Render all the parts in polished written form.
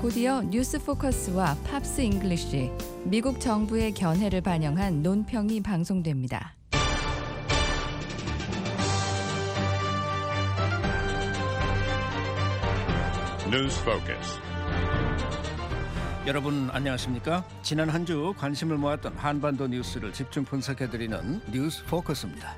곧이어 뉴스 포커스와 팝스 잉글리쉬, 미국 정부의 견해를 반영한 논평이 방송됩니다. 뉴스 포커스. 여러분 안녕하십니까? 지난 한 주 관심을 모았던 한반도 뉴스를 집중 분석해드리는 뉴스 포커스입니다.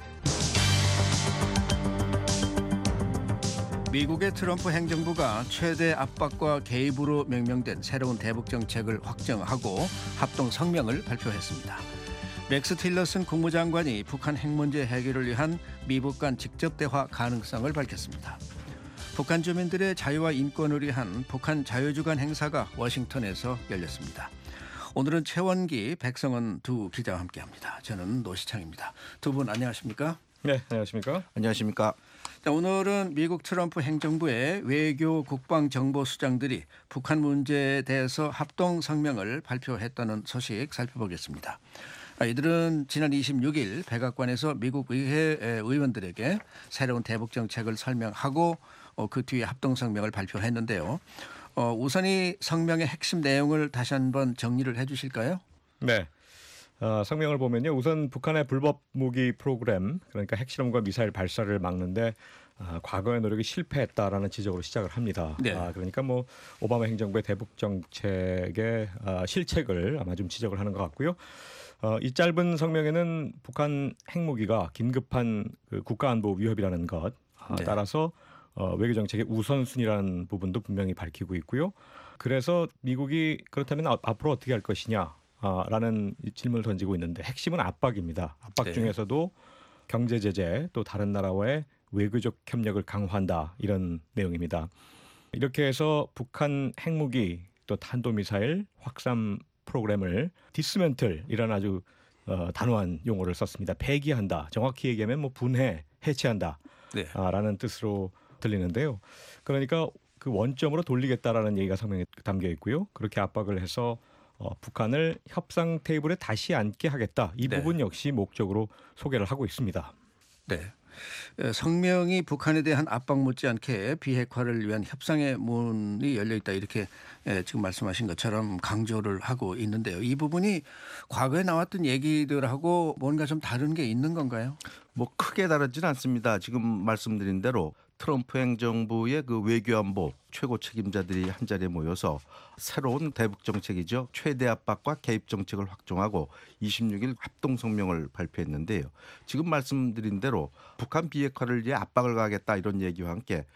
미국의 트럼프 행정부가 최대 압박과 개입으로 명명된 새로운 대북 정책을 확정하고 합동 성명을 발표했습니다. 렉스 틸러슨 국무장관이 북한 핵 문제 해결을 위한 미북 간 직접 대화 가능성을 밝혔습니다. 북한 주민들의 자유와 인권을 위한 북한 자유주간 행사가 워싱턴에서 열렸습니다. 오늘은 최원기, 백성원 두 기자와 함께합니다. 저는 노시창입니다. 두 분 안녕하십니까? 네, 안녕하십니까? 안녕하십니까? 자, 오늘은 미국 트럼프 행정부의 외교 국방정보수장들이 북한 문제에 대해서 합동 성명을 발표했다는 소식 살펴보겠습니다. 이들은 지난 26일 백악관에서 미국 의회 의원들에게 새로운 대북 정책을 설명하고 그 뒤에 합동 성명을 발표했는데요. 우선 이 성명의 핵심 내용을 다시 한번 정리를 해 주실까요? 네. 성명을 보면요. 우선 북한의 불법 무기 프로그램, 그러니까 핵실험과 미사일 발사를 막는데 과거의 노력이 실패했다라는 지적으로 시작을 합니다. 네. 그러니까 뭐 오바마 행정부의 대북 정책의 실책을 아마 좀 지적을 하는 것 같고요. 이 짧은 성명에는 북한 핵무기가 긴급한 그 국가안보 위협이라는 것, 네. 따라서 외교 정책의 우선순위라는 부분도 분명히 밝히고 있고요. 그래서 미국이 그렇다면 앞으로 어떻게 할 것이냐? 라는 질문을 던지고 있는데 핵심은 압박입니다. 압박 네. 중에서도 경제 제재 또 다른 나라와의 외교적 협력을 강화한다 이런 내용입니다. 이렇게 해서 북한 핵무기 또 탄도미사일 확산 프로그램을 디스멘틀이라는 아주 단호한 용어를 썼습니다. 폐기한다. 정확히 얘기하면 뭐 분해, 해체한다. 네. 라는 뜻으로 들리는데요. 그러니까 그 원점으로 돌리겠다라는 얘기가 성명에 담겨 있고요. 그렇게 압박을 해서 북한을 협상 테이블에 다시 앉게 하겠다. 이 네. 부분 역시 목적으로 소개를 하고 있습니다. 네. 성명이 북한에 대한 압박 못지않게 비핵화를 위한 협상의 문이 열려 있다 이렇게 지금 말씀하신 것처럼 강조를 하고 있는데요. 이 부분이 과거에 나왔던 얘기들하고 뭔가 좀 다른 게 있는 건가요? 뭐 크게 다르지는 않습니다. 지금 말씀드린 대로 트럼프 행정부의 그 외교안보 최고 책임자들이 한 자리에 모여서 새로운 대북 정책이죠. 최대 압박과 개입 정책을 확정하고 26일 합동 성명을 발표했는데요. 지금 말씀드린 대로 북한 비핵화를 위해 압박을 가하겠다 이런 얘기와 함께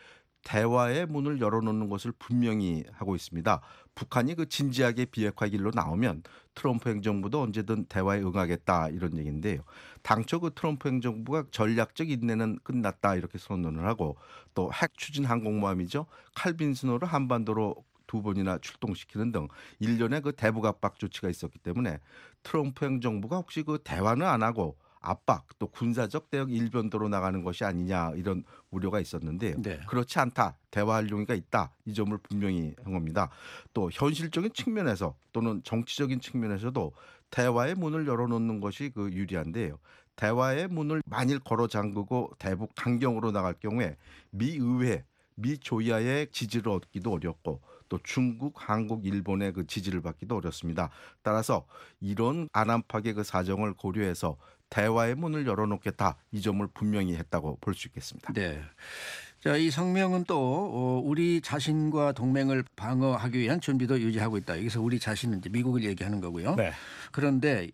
대화의 문을 열어놓는 것을 분명히 하고 있습니다. 북한이 그 진지하게 비핵화 길로 나오면 트럼프 행정부도 언제든 대화에 응하겠다 이런 얘기인데요. 당초 그 트럼프 행정부가 전략적 인내는 끝났다 이렇게 선언을 하고 또 핵 추진 항공모함이죠. 칼빈스노를 한반도로 2번이나 출동시키는 등 일련의 그 대북 압박 조치가 있었기 때문에 트럼프 행정부가 혹시 그 대화는 안 하고 압박 또 군사적 대응 일변도로 나가는 것이 아니냐 이런 우려가 있었는데요. 네. 그렇지 않다. 대화할 용의가 있다. 이 점을 분명히 한 겁니다. 또 현실적인 측면에서 또는 정치적인 측면에서도 대화의 문을 열어놓는 것이 그 유리한데요. 대화의 문을 만일 걸어 잠그고 대북 강경으로 나갈 경우에 미 의회, 미 조야의 지지를 얻기도 어렵고 또 중국, 한국, 일본의 그 지지를 받기도 어렵습니다. 따라서 이런 안안팍의 그 사정을 고려해서 대화의 문을 열어놓겠다 이 점을 분명히 했다고 볼 수 있겠습니다. 네. 자, 이 성명은 또 우리 자신과 동맹을 방어하기 위한 준비도 유지하고 있다. 여기서 우리 자신은 이제 미국을 얘기하는 거고요. 네. 그런데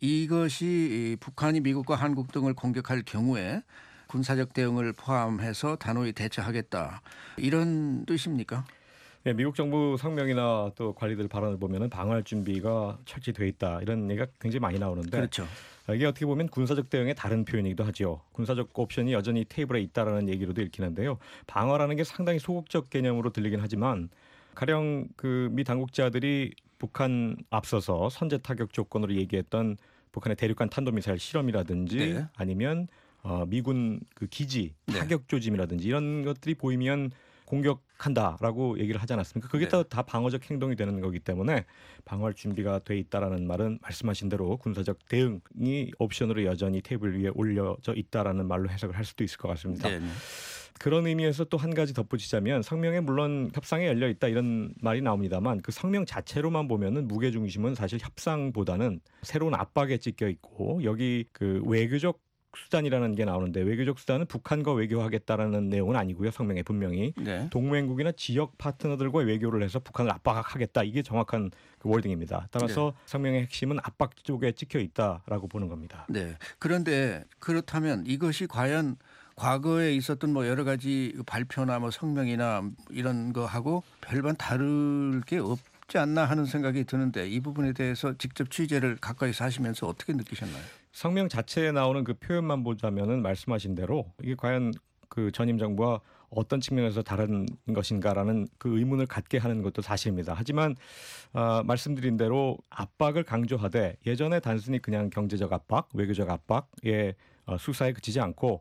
이것이 북한이 미국과 한국 등을 공격할 경우에 군사적 대응을 포함해서 단호히 대처하겠다. 이런 뜻입니까? 네, 미국 정부 성명이나 또 관리들 발언을 보면은 방어할 준비가 철저히 돼 있다 이런 얘기가 굉장히 많이 나오는데 그렇죠. 이게 어떻게 보면 군사적 대응의 다른 표현이기도 하죠. 군사적 옵션이 여전히 테이블에 있다라는 얘기로도 읽히는데요. 방어라는 게 상당히 소극적 개념으로 들리긴 하지만 가령 그 미 당국자들이 북한 앞서서 선제 타격 조건으로 얘기했던 북한의 대륙간 탄도미사일 실험이라든지 네. 아니면 미군 그 기지 네. 타격 조짐이라든지 이런 것들이 보이면 공격한다라고 얘기를 하지 않았습니까? 그게 네. 다 방어적 행동이 되는 거기 때문에 방어할 준비가 돼 있다라는 말은 말씀하신 대로 군사적 대응이 옵션으로 여전히 테이블 위에 올려져 있다라는 말로 해석을 할 수도 있을 것 같습니다. 네. 그런 의미에서 또 한 가지 덧붙이자면 성명에 물론 협상에 열려 있다 이런 말이 나옵니다만 그 성명 자체로만 보면은 무게 중심은 사실 협상보다는 새로운 압박에 찍혀 있고 여기 그 외교적 수단이라는 게 나오는데 외교적 수단은 북한과 외교하겠다라는 내용은 아니고요. 성명에 분명히 네. 동맹국이나 지역 파트너들과 외교를 해서 북한을 압박하겠다. 이게 정확한 그 월딩입니다. 따라서 성명의 핵심은 압박 쪽에 찍혀 있다라고 보는 겁니다. 네. 그런데 그렇다면 이것이 과연 과거에 있었던 뭐 여러 가지 발표나 뭐 성명이나 이런 거하고 별반 다를 게 없지 않나 하는 생각이 드는데 이 부분에 대해서 직접 취재를 가까이서 하시면서 어떻게 느끼셨나요? 성명 자체에 나오는 그 표현만 보자면은 말씀하신 대로 이게 과연 그 전임 정부와 어떤 측면에서 다른 것인가라는 그 의문을 갖게 하는 것도 사실입니다. 하지만 말씀드린 대로 압박을 강조하되 예전에 단순히 그냥 경제적 압박, 외교적 압박의 수사에 그치지 않고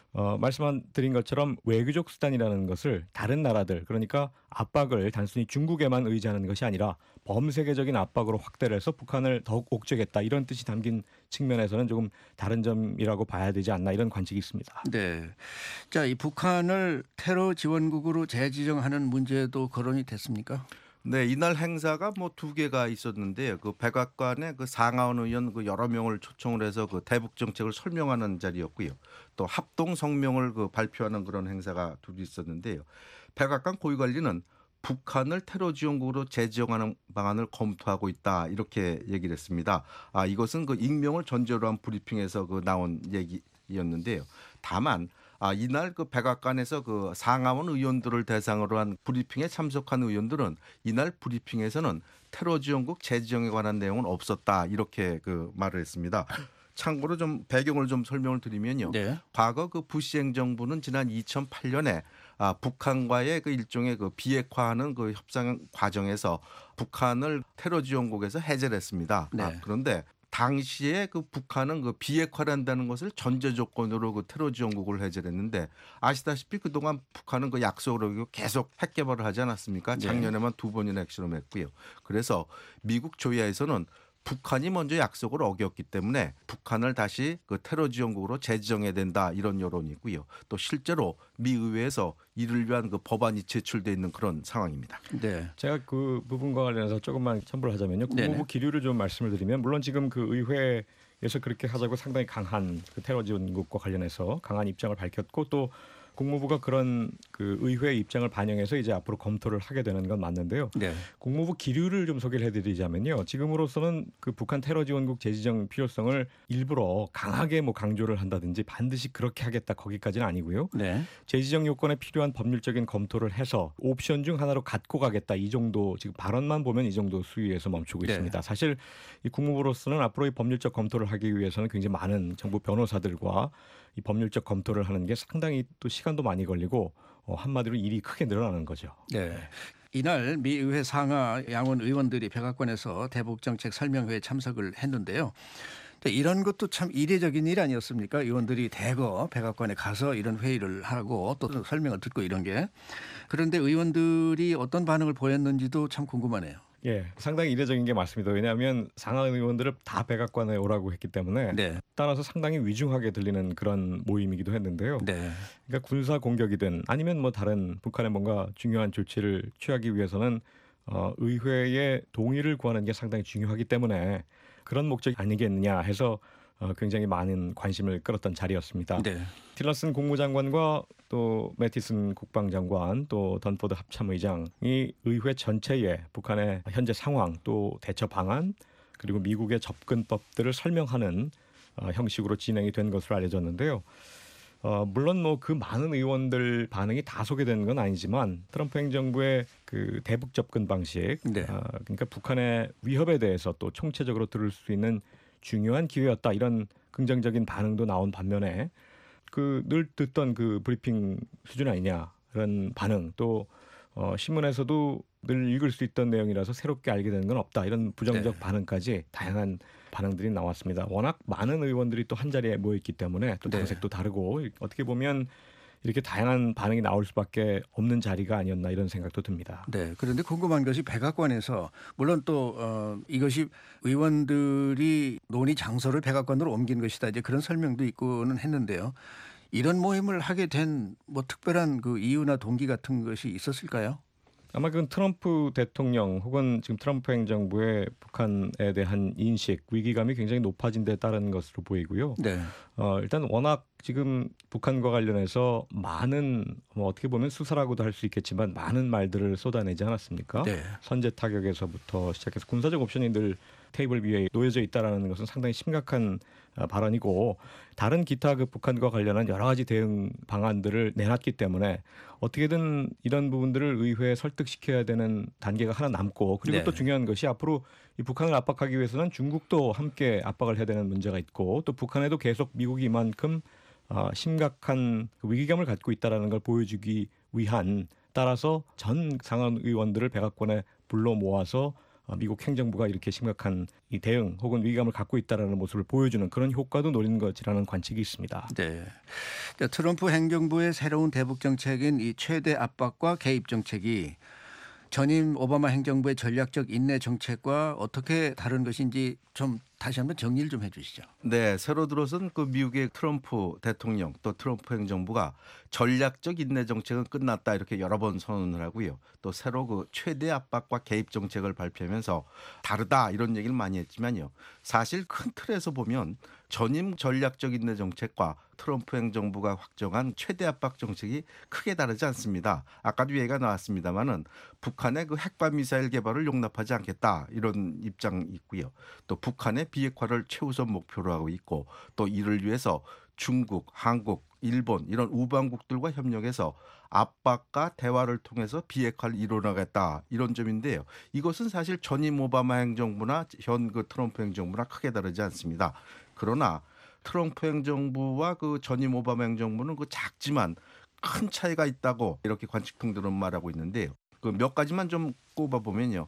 말씀드린 것처럼 외교적 수단이라는 것을 다른 나라들 그러니까 압박을 단순히 중국에만 의지하는 것이 아니라 범세계적인 압박으로 확대를 해서 북한을 더욱 옥죄겠다 이런 뜻이 담긴 측면에서는 조금 다른 점이라고 봐야 되지 않나 이런 관측이 있습니다. 네. 자, 이 북한을 테러 지원국으로 재지정하는 문제도 거론이 됐습니까? 네, 이날 행사가 뭐 두 개가 있었는데요. 그 백악관에 그 상하원 의원 그 여러 명을 초청을 해서 그 대북 정책을 설명하는 자리였고요. 또 합동 성명을 그 발표하는 그런 행사가 둘이 있었는데요. 백악관 고위관리는 북한을 테러 지원국으로 재지정하는 방안을 검토하고 있다 이렇게 얘기를 했습니다. 이것은 그 익명을 전제로 한 브리핑에서 그 나온 얘기였는데요. 다만 이날 그 백악관에서 그 상하원 의원들을 대상으로 한 브리핑에 참석한 의원들은 이날 브리핑에서는 테러 지원국 재지정에 관한 내용은 없었다 이렇게 그 말을 했습니다. 참고로 좀 배경을 좀 설명을 드리면요. 네. 과거 그 부시 행정부는 지난 2008년에 북한과의 그 일종의 그 비핵화하는 그 협상 과정에서 북한을 테러 지원국에서 해제를 했습니다. 네. 그런데 당시에 그 북한은 그 비핵화를 한다는 것을 전제 조건으로 그 테러 지원국을 해제를 했는데 아시다시피 그동안 북한은 그 약속을 어기고 계속 핵 개발을 하지 않았습니까? 작년에만 2번이나 핵실험했고요. 그래서 미국 조야에서는 북한이 먼저 약속을 어겼기 때문에 북한을 다시 그 테러 지원국으로 재지정해야 된다 이런 여론이 있고요. 또 실제로 미 의회에서 이를 위한 그 법안이 제출돼 있는 그런 상황입니다. 네. 제가 그 부분과 관련해서 조금만 첨부를 하자면요. 국무부 네네. 기류를 좀 말씀을 드리면 물론 지금 그 의회에서 그렇게 하자고 상당히 강한 그 테러 지원국과 관련해서 강한 입장을 밝혔고 또 국무부가 그런 그 의회 입장을 반영해서 이제 앞으로 검토를 하게 되는 건 맞는데요. 네. 국무부 기류를 좀 소개를 해드리자면요. 지금으로서는 그 북한 테러 지원국 재지정 필요성을 일부러 강하게 뭐 강조를 한다든지 반드시 그렇게 하겠다 거기까지는 아니고요. 네. 재지정 요건에 필요한 법률적인 검토를 해서 옵션 중 하나로 갖고 가겠다 이 정도 지금 발언만 보면 이 정도 수위에서 멈추고 네. 있습니다. 사실 이 국무부로서는 앞으로 이 법률적 검토를 하기 위해서는 굉장히 많은 정부 변호사들과 이 법률적 검토를 하는 게 상당히 또 시간도 많이 걸리고 한마디로 일이 크게 늘어나는 거죠. 네. 이날 미 의회 상하 양원 의원들이 백악관에서 대북 정책 설명회에 참석을 했는데요. 이런 것도 참 이례적인 일 아니었습니까? 의원들이 대거 백악관에 가서 이런 회의를 하고 또 설명을 듣고 이런 게. 그런데 의원들이 어떤 반응을 보였는지도 참 궁금하네요. 예, 상당히 이례적인 게 맞습니다. 왜냐하면 상하 의원들을 다 백악관에 오라고 했기 때문에 네. 따라서 상당히 위중하게 들리는 그런 모임이기도 했는데요. 네. 그러니까 군사 공격이든 아니면 뭐 다른 북한의 뭔가 중요한 조치를 취하기 위해서는 의회의 동의를 구하는 게 상당히 중요하기 때문에 그런 목적이 아니겠느냐 해서 굉장히 많은 관심을 끌었던 자리였습니다. 네. 틸러슨 국무장관과 또 매티슨 국방장관 또 던포드 합참의장이 의회 전체에 북한의 현재 상황 또 대처 방안 그리고 미국의 접근법들을 설명하는 형식으로 진행이 된 것으로 알려졌는데요. 물론 뭐 그 많은 의원들 반응이 다 소개되는 건 아니지만 트럼프 행정부의 그 대북 접근 방식, 네. 그러니까 북한의 위협에 대해서 또 총체적으로 들을 수 있는 중요한 기회였다 이런 긍정적인 반응도 나온 반면에 그 늘 듣던 그 브리핑 수준 아니냐 이런 반응 또 신문에서도 늘 읽을 수 있던 내용이라서 새롭게 알게 되는 건 없다 이런 부정적 반응까지 다양한 반응들이 나왔습니다. 워낙 많은 의원들이 또 한 자리에 모여 있기 때문에 또 당색도 다르고 어떻게 보면 이렇게 다양한 반응이 나올 수밖에 없는 자리가 아니었나 이런 생각도 듭니다. 네. 그런데 궁금한 것이 백악관에서 물론 또 이것이 의원들이 논의 장소를 백악관으로 옮긴 것이다 이제 그런 설명도 있고는 했는데요. 이런 모임을 하게 된 뭐 특별한 그 이유나 동기 같은 것이 있었을까요? 아마 그건 트럼프 대통령 혹은 지금 트럼프 행정부의 북한에 대한 인식, 위기감이 굉장히 높아진 데 따른 것으로 보이고요. 네. 일단 워낙 지금 북한과 관련해서 많은 뭐 어떻게 보면 수사라고도 할 수 있겠지만 많은 말들을 쏟아내지 않았습니까? 네. 선제 타격에서부터 시작해서 군사적 옵션이 늘 테이블 위에 놓여져 있다라는 것은 상당히 심각한 발언이고, 다른 기타 그 북한과 관련한 여러 가지 대응 방안들을 내놨기 때문에 어떻게든 이런 부분들을 의회에 설득시켜야 되는 단계가 하나 남고, 그리고 네. 또 중요한 것이 앞으로 이 북한을 압박하기 위해서는 중국도 함께 압박을 해야 되는 문제가 있고, 또 북한에도 계속 미국이 이만큼 심각한 그 위기감을 갖고 있다는 걸 보여주기 위한, 따라서 전 상원 의원들을 백악관에 불러 모아서 미국 행정부가 이렇게 심각한 이 대응 혹은 위기감을 갖고 있다는 모습을 보여주는 그런 효과도 노린 것이라는 관측이 있습니다. 네. 그러니까 트럼프 행정부의 새로운 대북 정책인 이 최대 압박과 개입 정책이 전임 오바마 행정부의 전략적 인내 정책과 어떻게 다른 것인지 좀 다시 한번 정리를 좀 해주시죠. 네, 새로 들어선 그 미국의 트럼프 대통령 또 트럼프 행정부가 전략적 인내 정책은 끝났다 이렇게 여러 번 선언을 하고요. 또 새로 그 최대 압박과 개입 정책을 발표하면서 다르다 이런 얘기를 많이 했지만요. 사실 큰 틀에서 보면 전임 전략적 인내 정책과 트럼프 행정부가 확정한 최대 압박 정책이 크게 다르지 않습니다. 아까도 얘기가 나왔습니다마는 북한의 그 핵과 미사일 개발을 용납하지 않겠다 이런 입장이 있고요. 또 북한의 비핵화를 최우선 목표로 하고 있고, 또 이를 위해서 중국, 한국, 일본 이런 우방국들과 협력해서 압박과 대화를 통해서 비핵화를 이뤄나가겠다 이런 점인데요. 이것은 사실 전임 오바마 행정부나 현 그 트럼프 행정부나 크게 다르지 않습니다. 그러나 트럼프 행정부와 그 전임 오바마 행정부는 그 작지만 큰 차이가 있다고 이렇게 관측통들은 말하고 있는데요. 그 몇 가지만 좀 꼽아보면요.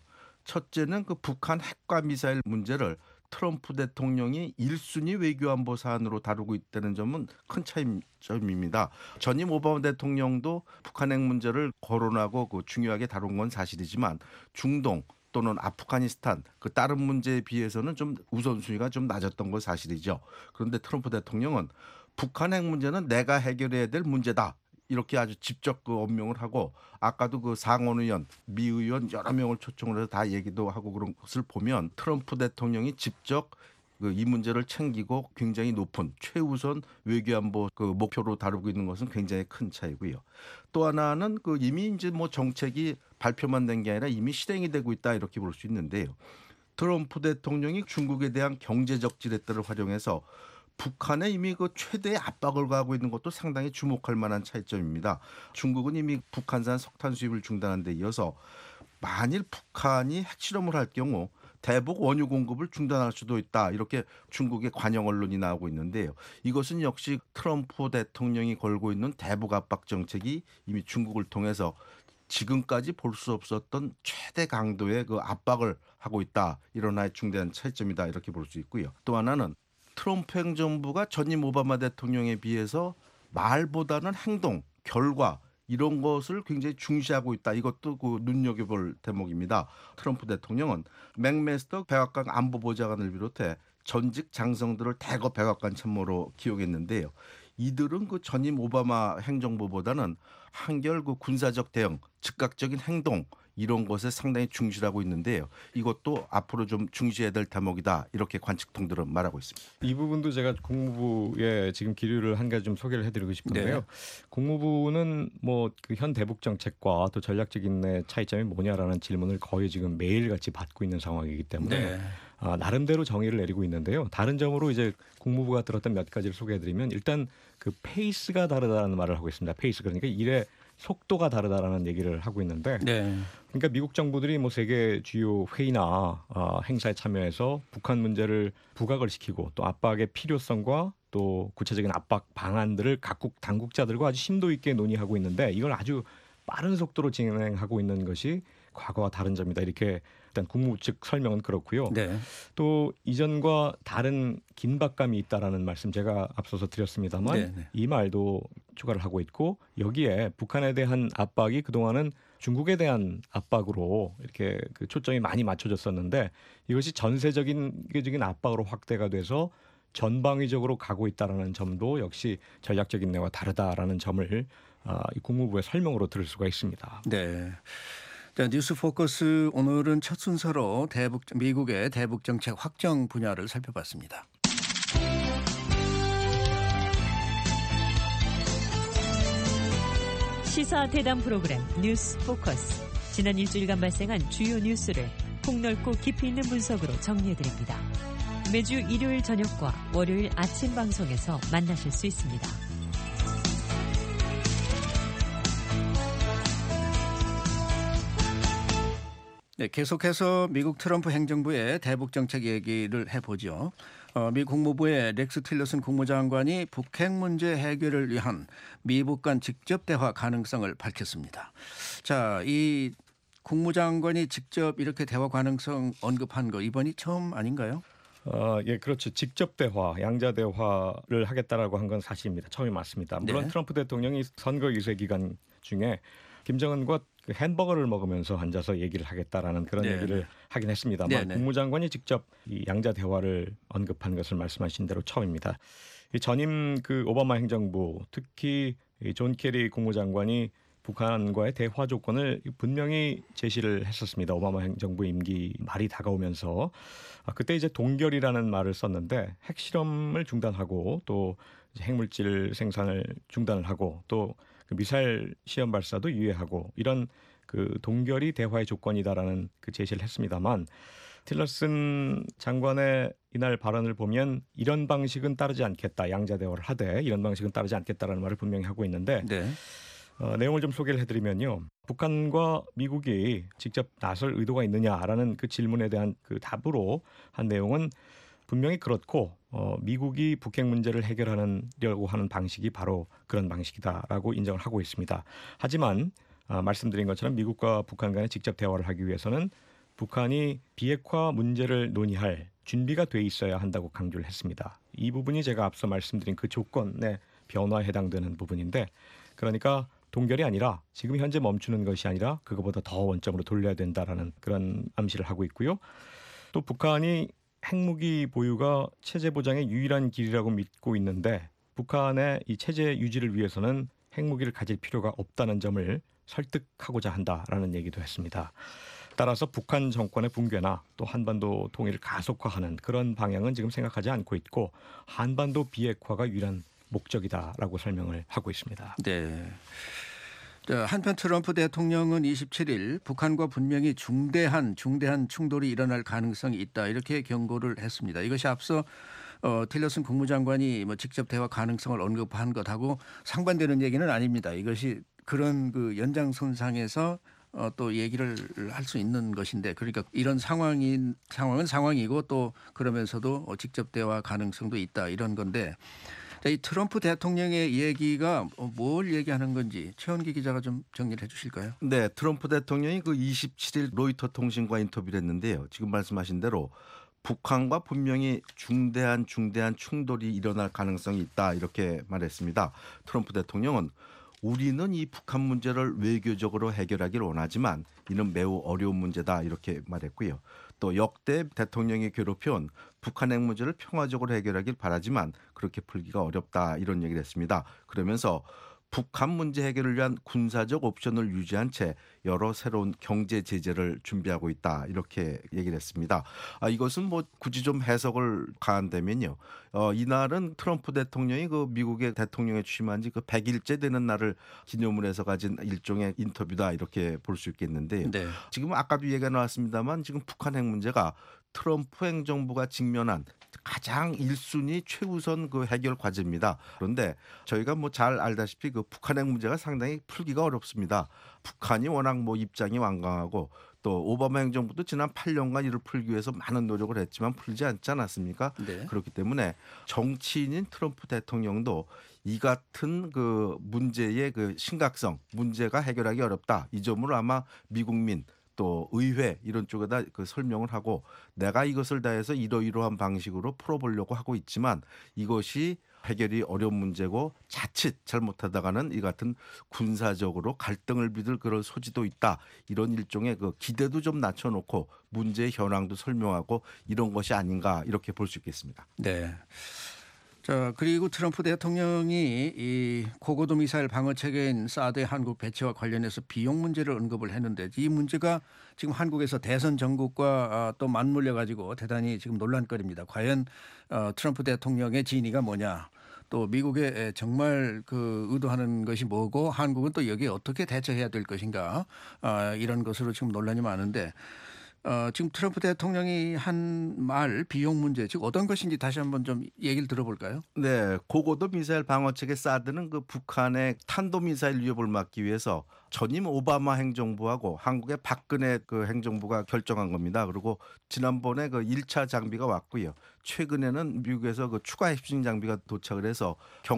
첫째는 그 북한 핵과 미사일 문제를 트럼프 대통령이 1순위 외교안보 사안으로 다루고 있다는 점은 큰 차이점입니다. 전임 오바마 대통령도 북한 핵 문제를 거론하고 그 중요하게 다룬 건 사실이지만 중동 또는 아프가니스탄 그 다른 문제에 비해서는 좀 우선순위가 좀 낮았던 건 사실이죠. 그런데 트럼프 대통령은 북한 핵 문제는 내가 해결해야 될 문제다. 이렇게 아주 직접 그 언명을 하고, 아까도 그 상원의원, 미 의원 여러 명을 초청을 해서 다 얘기도 하고 그런 것을 보면 트럼프 대통령이 직접 그 이 문제를 챙기고 굉장히 높은 최우선 외교안보 그 목표로 다루고 있는 것은 굉장히 큰 차이고요. 또 하나는 그 이미 이제 뭐 정책이 발표만 된 게 아니라 이미 실행이 되고 있다 이렇게 볼 수 있는데요. 트럼프 대통령이 중국에 대한 경제적 지렛대를 활용해서 북한에 이미 그 최대의 압박을 가하고 있는 것도 상당히 주목할 만한 차이점입니다. 중국은 이미 북한산 석탄 수입을 중단한 데 이어서 만일 북한이 핵실험을 할 경우 대북 원유 공급을 중단할 수도 있다. 이렇게 중국의 관영 언론이 나오고 있는데요. 이것은 역시 트럼프 대통령이 걸고 있는 대북 압박 정책이 이미 중국을 통해서 지금까지 볼 수 없었던 최대 강도의 그 압박을 하고 있다. 이런 하나의 중대한 차이점이다. 이렇게 볼 수 있고요. 또 하나는 트럼프 행정부가 전임 오바마 대통령에 비해서 말보다는 행동, 결과 이런 것을 굉장히 중시하고 있다. 이것도 그 눈여겨볼 대목입니다. 트럼프 대통령은 맥메스터 백악관 안보보좌관을 비롯해 전직 장성들을 대거 백악관 참모로 기용했는데요. 이들은 그 전임 오바마 행정부보다는 한결 그 군사적 대응, 즉각적인 행동 이런 것에 상당히 중시하고 있는데요. 이것도 앞으로 좀 중시해야 될 대목이다. 이렇게 관측통들은 말하고 있습니다. 이 부분도 제가 국무부에 지금 기류를 한 가지 좀 소개를 해드리고 싶은데요. 네. 국무부는 뭐 그 현 대북 정책과 또 전략적 인내 차이점이 뭐냐라는 질문을 거의 지금 매일같이 받고 있는 상황이기 때문에 나름대로 정의를 내리고 있는데요. 다른 점으로 이제 국무부가 들었던 몇 가지를 소개해드리면, 일단 그 페이스가 다르다는 말을 하고 있습니다. 페이스, 그러니까 일의 속도가 다르다라는 얘기를 하고 있는데, 네. 그러니까 미국 정부들이 뭐 세계 주요 회의나 행사에 참여해서 북한 문제를 부각을 시키고 또 압박의 필요성과 또 구체적인 압박 방안들을 각국 당국자들과 아주 심도 있게 논의하고 있는데, 이걸 아주 빠른 속도로 진행하고 있는 것이 과거와 다른 점이다. 이렇게 일단 국무부 측 설명은 그렇고요. 네. 또 이전과 다른 긴박감이 있다라는 말씀 제가 앞서서 드렸습니다만, 네. 이 말도 추가를 하고 있고, 여기에 북한에 대한 압박이 그동안은 중국에 대한 압박으로 이렇게 그 초점이 많이 맞춰졌었는데, 이것이 전세적인 압박으로 확대가 돼서 전방위적으로 가고 있다라는 점도 역시 전략적인 내와 다르다라는 점을 이 국무부의 설명으로 들을 수가 있습니다. 네. 자, 뉴스 포커스 오늘은 첫 순서로 미국의 대북 정책 확정 분야를 살펴봤습니다. 시사 대담 프로그램 뉴스 포커스. 지난 일주일간 발생한 주요 뉴스를 폭넓고 깊이 있는 분석으로 정리해드립니다. 매주 일요일 저녁과 월요일 아침 방송에서 만나실 수 있습니다. 네, 계속해서 미국 트럼프 행정부의 대북 정책 얘기를 해보죠. 미 국무부의 렉스 틸러슨 국무장관이 북핵 문제 해결을 위한 미북 간 직접 대화 가능성을 밝혔습니다. 자, 이 국무장관이 직접 이렇게 대화 가능성 언급한 거 이번이 처음 아닌가요? 예, 그렇죠. 직접 대화, 양자 대화를 하겠다라고 한 건 사실입니다. 처음이 맞습니다. 물론 네. 트럼프 대통령이 선거 유세 기간 중에 김정은과 그 햄버거를 먹으면서 앉아서 얘기를 하겠다라는 그런 네. 얘기를 하긴 했습니다만 네. 국무장관이 직접 이 양자 대화를 언급한 것을 말씀하신 대로 처음입니다. 이 전임 그 오바마 행정부, 특히 이 존 케리 국무장관이 북한과의 대화 조건을 분명히 제시를 했었습니다. 오바마 행정부 임기 말이 다가오면서 그때 이제 동결이라는 말을 썼는데 핵실험을 중단하고 또 이제 핵물질 생산을 중단을 하고 또 그 미사일 시험 발사도 유예하고 이런 그 동결이 대화의 조건이다라는 그 제시를 했습니다만 틸러슨 장관의 이날 발언을 보면 이런 방식은 따르지 않겠다. 양자 대화를 하되 이런 방식은 따르지 않겠다라는 말을 분명히 하고 있는데 네. 내용을 좀 소개를 해드리면요. 북한과 미국이 직접 나설 의도가 있느냐라는 그 질문에 대한 그 답으로 한 내용은 분명히 그렇고 미국이 북핵 문제를 해결하려고 하는 방식이 바로 그런 방식이다라고 인정을 하고 있습니다. 하지만 말씀드린 것처럼 미국과 북한 간의 직접 대화를 하기 위해서는 북한이 비핵화 문제를 논의할 준비가 돼 있어야 한다고 강조를 했습니다. 이 부분이 제가 앞서 말씀드린 그 조건의 변화에 해당되는 부분인데 그러니까 동결이 아니라 지금 현재 멈추는 것이 아니라 그것보다 더 원점으로 돌려야 된다라는 그런 암시를 하고 있고요. 또 북한이 핵무기 보유가 체제 보장의 유일한 길이라고 믿고 있는데 북한의 이 체제 유지를 위해서는 핵무기를 가질 필요가 없다는 점을 설득하고자 한다라는 얘기도 했습니다. 따라서 북한 정권의 붕괴나 또 한반도 통일을 가속화하는 그런 방향은 지금 생각하지 않고 있고 한반도 비핵화가 유일한 목적이다라고 설명을 하고 있습니다. 네. 자, 한편 트럼프 대통령은 27일 북한과 분명히 중대한 충돌이 일어날 가능성이 있다 이렇게 경고를 했습니다. 이것이 앞서 틸러슨 국무장관이 뭐 직접 대화 가능성을 언급한 것하고 상반되는 얘기는 아닙니다. 이것이 그런 그 연장선상에서 또 얘기를 할 수 있는 것인데 그러니까 이런 상황은 상황이고 또 그러면서도 직접 대화 가능성도 있다 이런 건데 이 트럼프 대통령의 얘기가 뭘 얘기하는 건지 최원기 기자가 좀 정리를 해 주실까요? 네, 트럼프 대통령이 그 27일 로이터 통신과 인터뷰를 했는데요. 지금 말씀하신 대로 북한과 분명히 중대한 충돌이 일어날 가능성이 있다 이렇게 말했습니다. 트럼프 대통령은 우리는 이 북한 문제를 외교적으로 해결하기를 원하지만 이는 매우 어려운 문제다 이렇게 말했고요. 또 역대 대통령이 괴롭혀온 북한 핵 문제를 평화적으로 해결하길 바라지만 그렇게 풀기가 어렵다 이런 얘기를 했습니다. 그러면서 북한 문제 해결을 위한 군사적 옵션을 유지한 채 여러 새로운 경제 제재를 준비하고 있다 이렇게 얘기를 했습니다. 이것은 뭐 굳이 좀 해석을 가한다면요. 이날은 트럼프 대통령이 그 미국의 대통령에 취임한 지 그 100일째 되는 날을 기념을 해서 가진 일종의 인터뷰다 이렇게 볼 수 있겠는데요. 네. 지금 아까도 얘기가 나왔습니다만 지금 북한 핵 문제가 트럼프 행정부가 직면한 가장 1순위 최우선 그 해결 과제입니다. 그런데 저희가 뭐 잘 알다시피 그 북한 핵 문제가 상당히 풀기가 어렵습니다. 북한이 워낙 뭐 입장이 완강하고 또 오바마 행정부도 지난 8년간 이를 풀기 위해서 많은 노력을 했지만 풀지 않지 않았습니까? 네. 그렇기 때문에 정치인인 트럼프 대통령도 이 같은 그 문제의 그 심각성, 문제가 해결하기 어렵다. 이 점으로 아마 미국민 또 의회 이런 쪽에다 그 설명을 하고 내가 이것을 다해서 이러이러한 방식으로 풀어보려고 하고 있지만 이것이 해결이 어려운 문제고 자칫 잘못하다가는 이 같은 군사적으로 갈등을 빚을 그런 소지도 있다. 이런 일종의 그 기대도 좀 낮춰놓고 문제의 현황도 설명하고 이런 것이 아닌가 이렇게 볼 수 있겠습니다. 네. 자, 그리고 트럼프 대통령이 이 고고도 미사일 방어 체계인 사드의 한국 배치와 관련해서 비용 문제를 언급을 했는데 이 문제가 지금 한국에서 대선 전국과 또 맞물려 가지고 대단히 지금 논란거리입니다. 과연 트럼프 대통령의 진위가 뭐냐? 또 미국의 정말 그 의도하는 것이 뭐고 한국은 또 여기에 어떻게 대처해야 될 것인가? 이런 것으로 지금 논란이 많은데 지금 트럼프 대통령이 한 말 비용 문제 즉 어떤 것인지 다시 한번 좀 얘기를 들어볼까요? 네, 고고도 미사일 방어체계 사드는 그 북한의 탄도미사일 위협을 막기 위해서 전임 오바마 행정부하고 한국의 박근혜 그 행정부가 결정한 겁니다. 그리고 지난번에 그 1차 장비가 왔고요. 최근에는 미국에서 그 추가 핵심 장비가 도착을 해서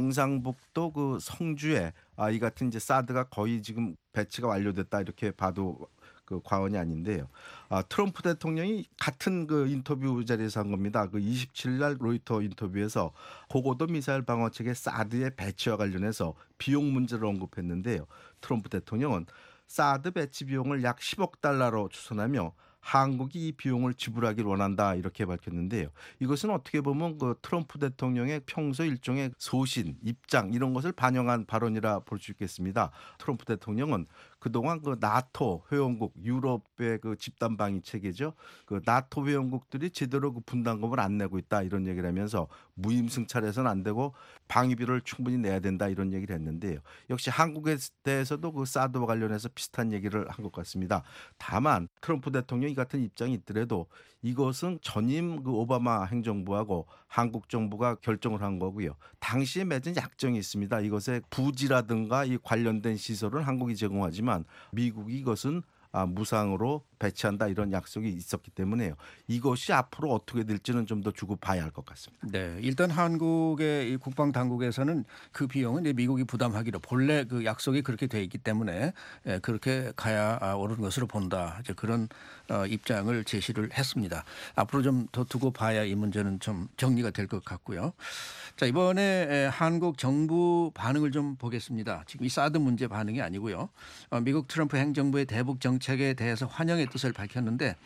경상북도 그 성주에 이 같은 이제 사드가 거의 지금 배치가 완료됐다 이렇게 봐도 그 과언이 아닌데요. 트럼프 대통령이 같은 그 인터뷰 자리에서 한 겁니다. 그 27일 날 로이터 인터뷰에서 고고도 미사일 방어 체계 사드의 배치와 관련해서 비용 문제를 언급했는데요. 트럼프 대통령은 사드 배치 비용을 약 10억 달러로 추산하며 한국이 이 비용을 지불하기를 원한다 이렇게 밝혔는데요. 이것은 어떻게 보면 그 트럼프 대통령의 평소 일종의 소신, 입장 이런 것을 반영한 발언이라 볼 수 있겠습니다. 트럼프 대통령은 그동안 그 나토 회원국 유럽의 그 집단 방위 체계죠. 그 나토 회원국들이 제대로 그 분담금을 안 내고 있다 이런 얘기를 하면서 무임승차해서는 안 되고 방위비를 충분히 내야 된다 이런 얘기를 했는데요. 역시 한국에 대해서도 그 사드와 관련해서 비슷한 얘기를 한 것 같습니다. 다만 트럼프 대통령이 같은 입장이 있더라도 이것은 전임 그 오바마 행정부하고 한국 정부가 결정을 한 거고요. 당시에 맺은 약정이 있습니다. 이것의 부지라든가 이 관련된 시설은 한국이 제공하지만 미국이 이것은 무상으로 배치한다 이런 약속이 있었기 때문에요. 이것이 앞으로 어떻게 될지는 좀 더 두고 봐야 할 것 같습니다. 네, 일단 한국의 이 국방 당국에서는 그 비용은 이제 미국이 부담하기로 본래 그 약속이 그렇게 돼 있기 때문에 그렇게 가야 옳은 것으로 본다. 이제 그런 입장을 제시를 했습니다. 앞으로 좀 더 두고 봐야 이 문제는 좀 정리가 될 것 같고요. 자, 이번에 한국 정부 반응을 좀 보겠습니다. 지금 이 사드 문제 반응이 아니고요. 미국 트럼프 행정부의 대북 정책에 대해서 환영의 뜻을 밝혔는데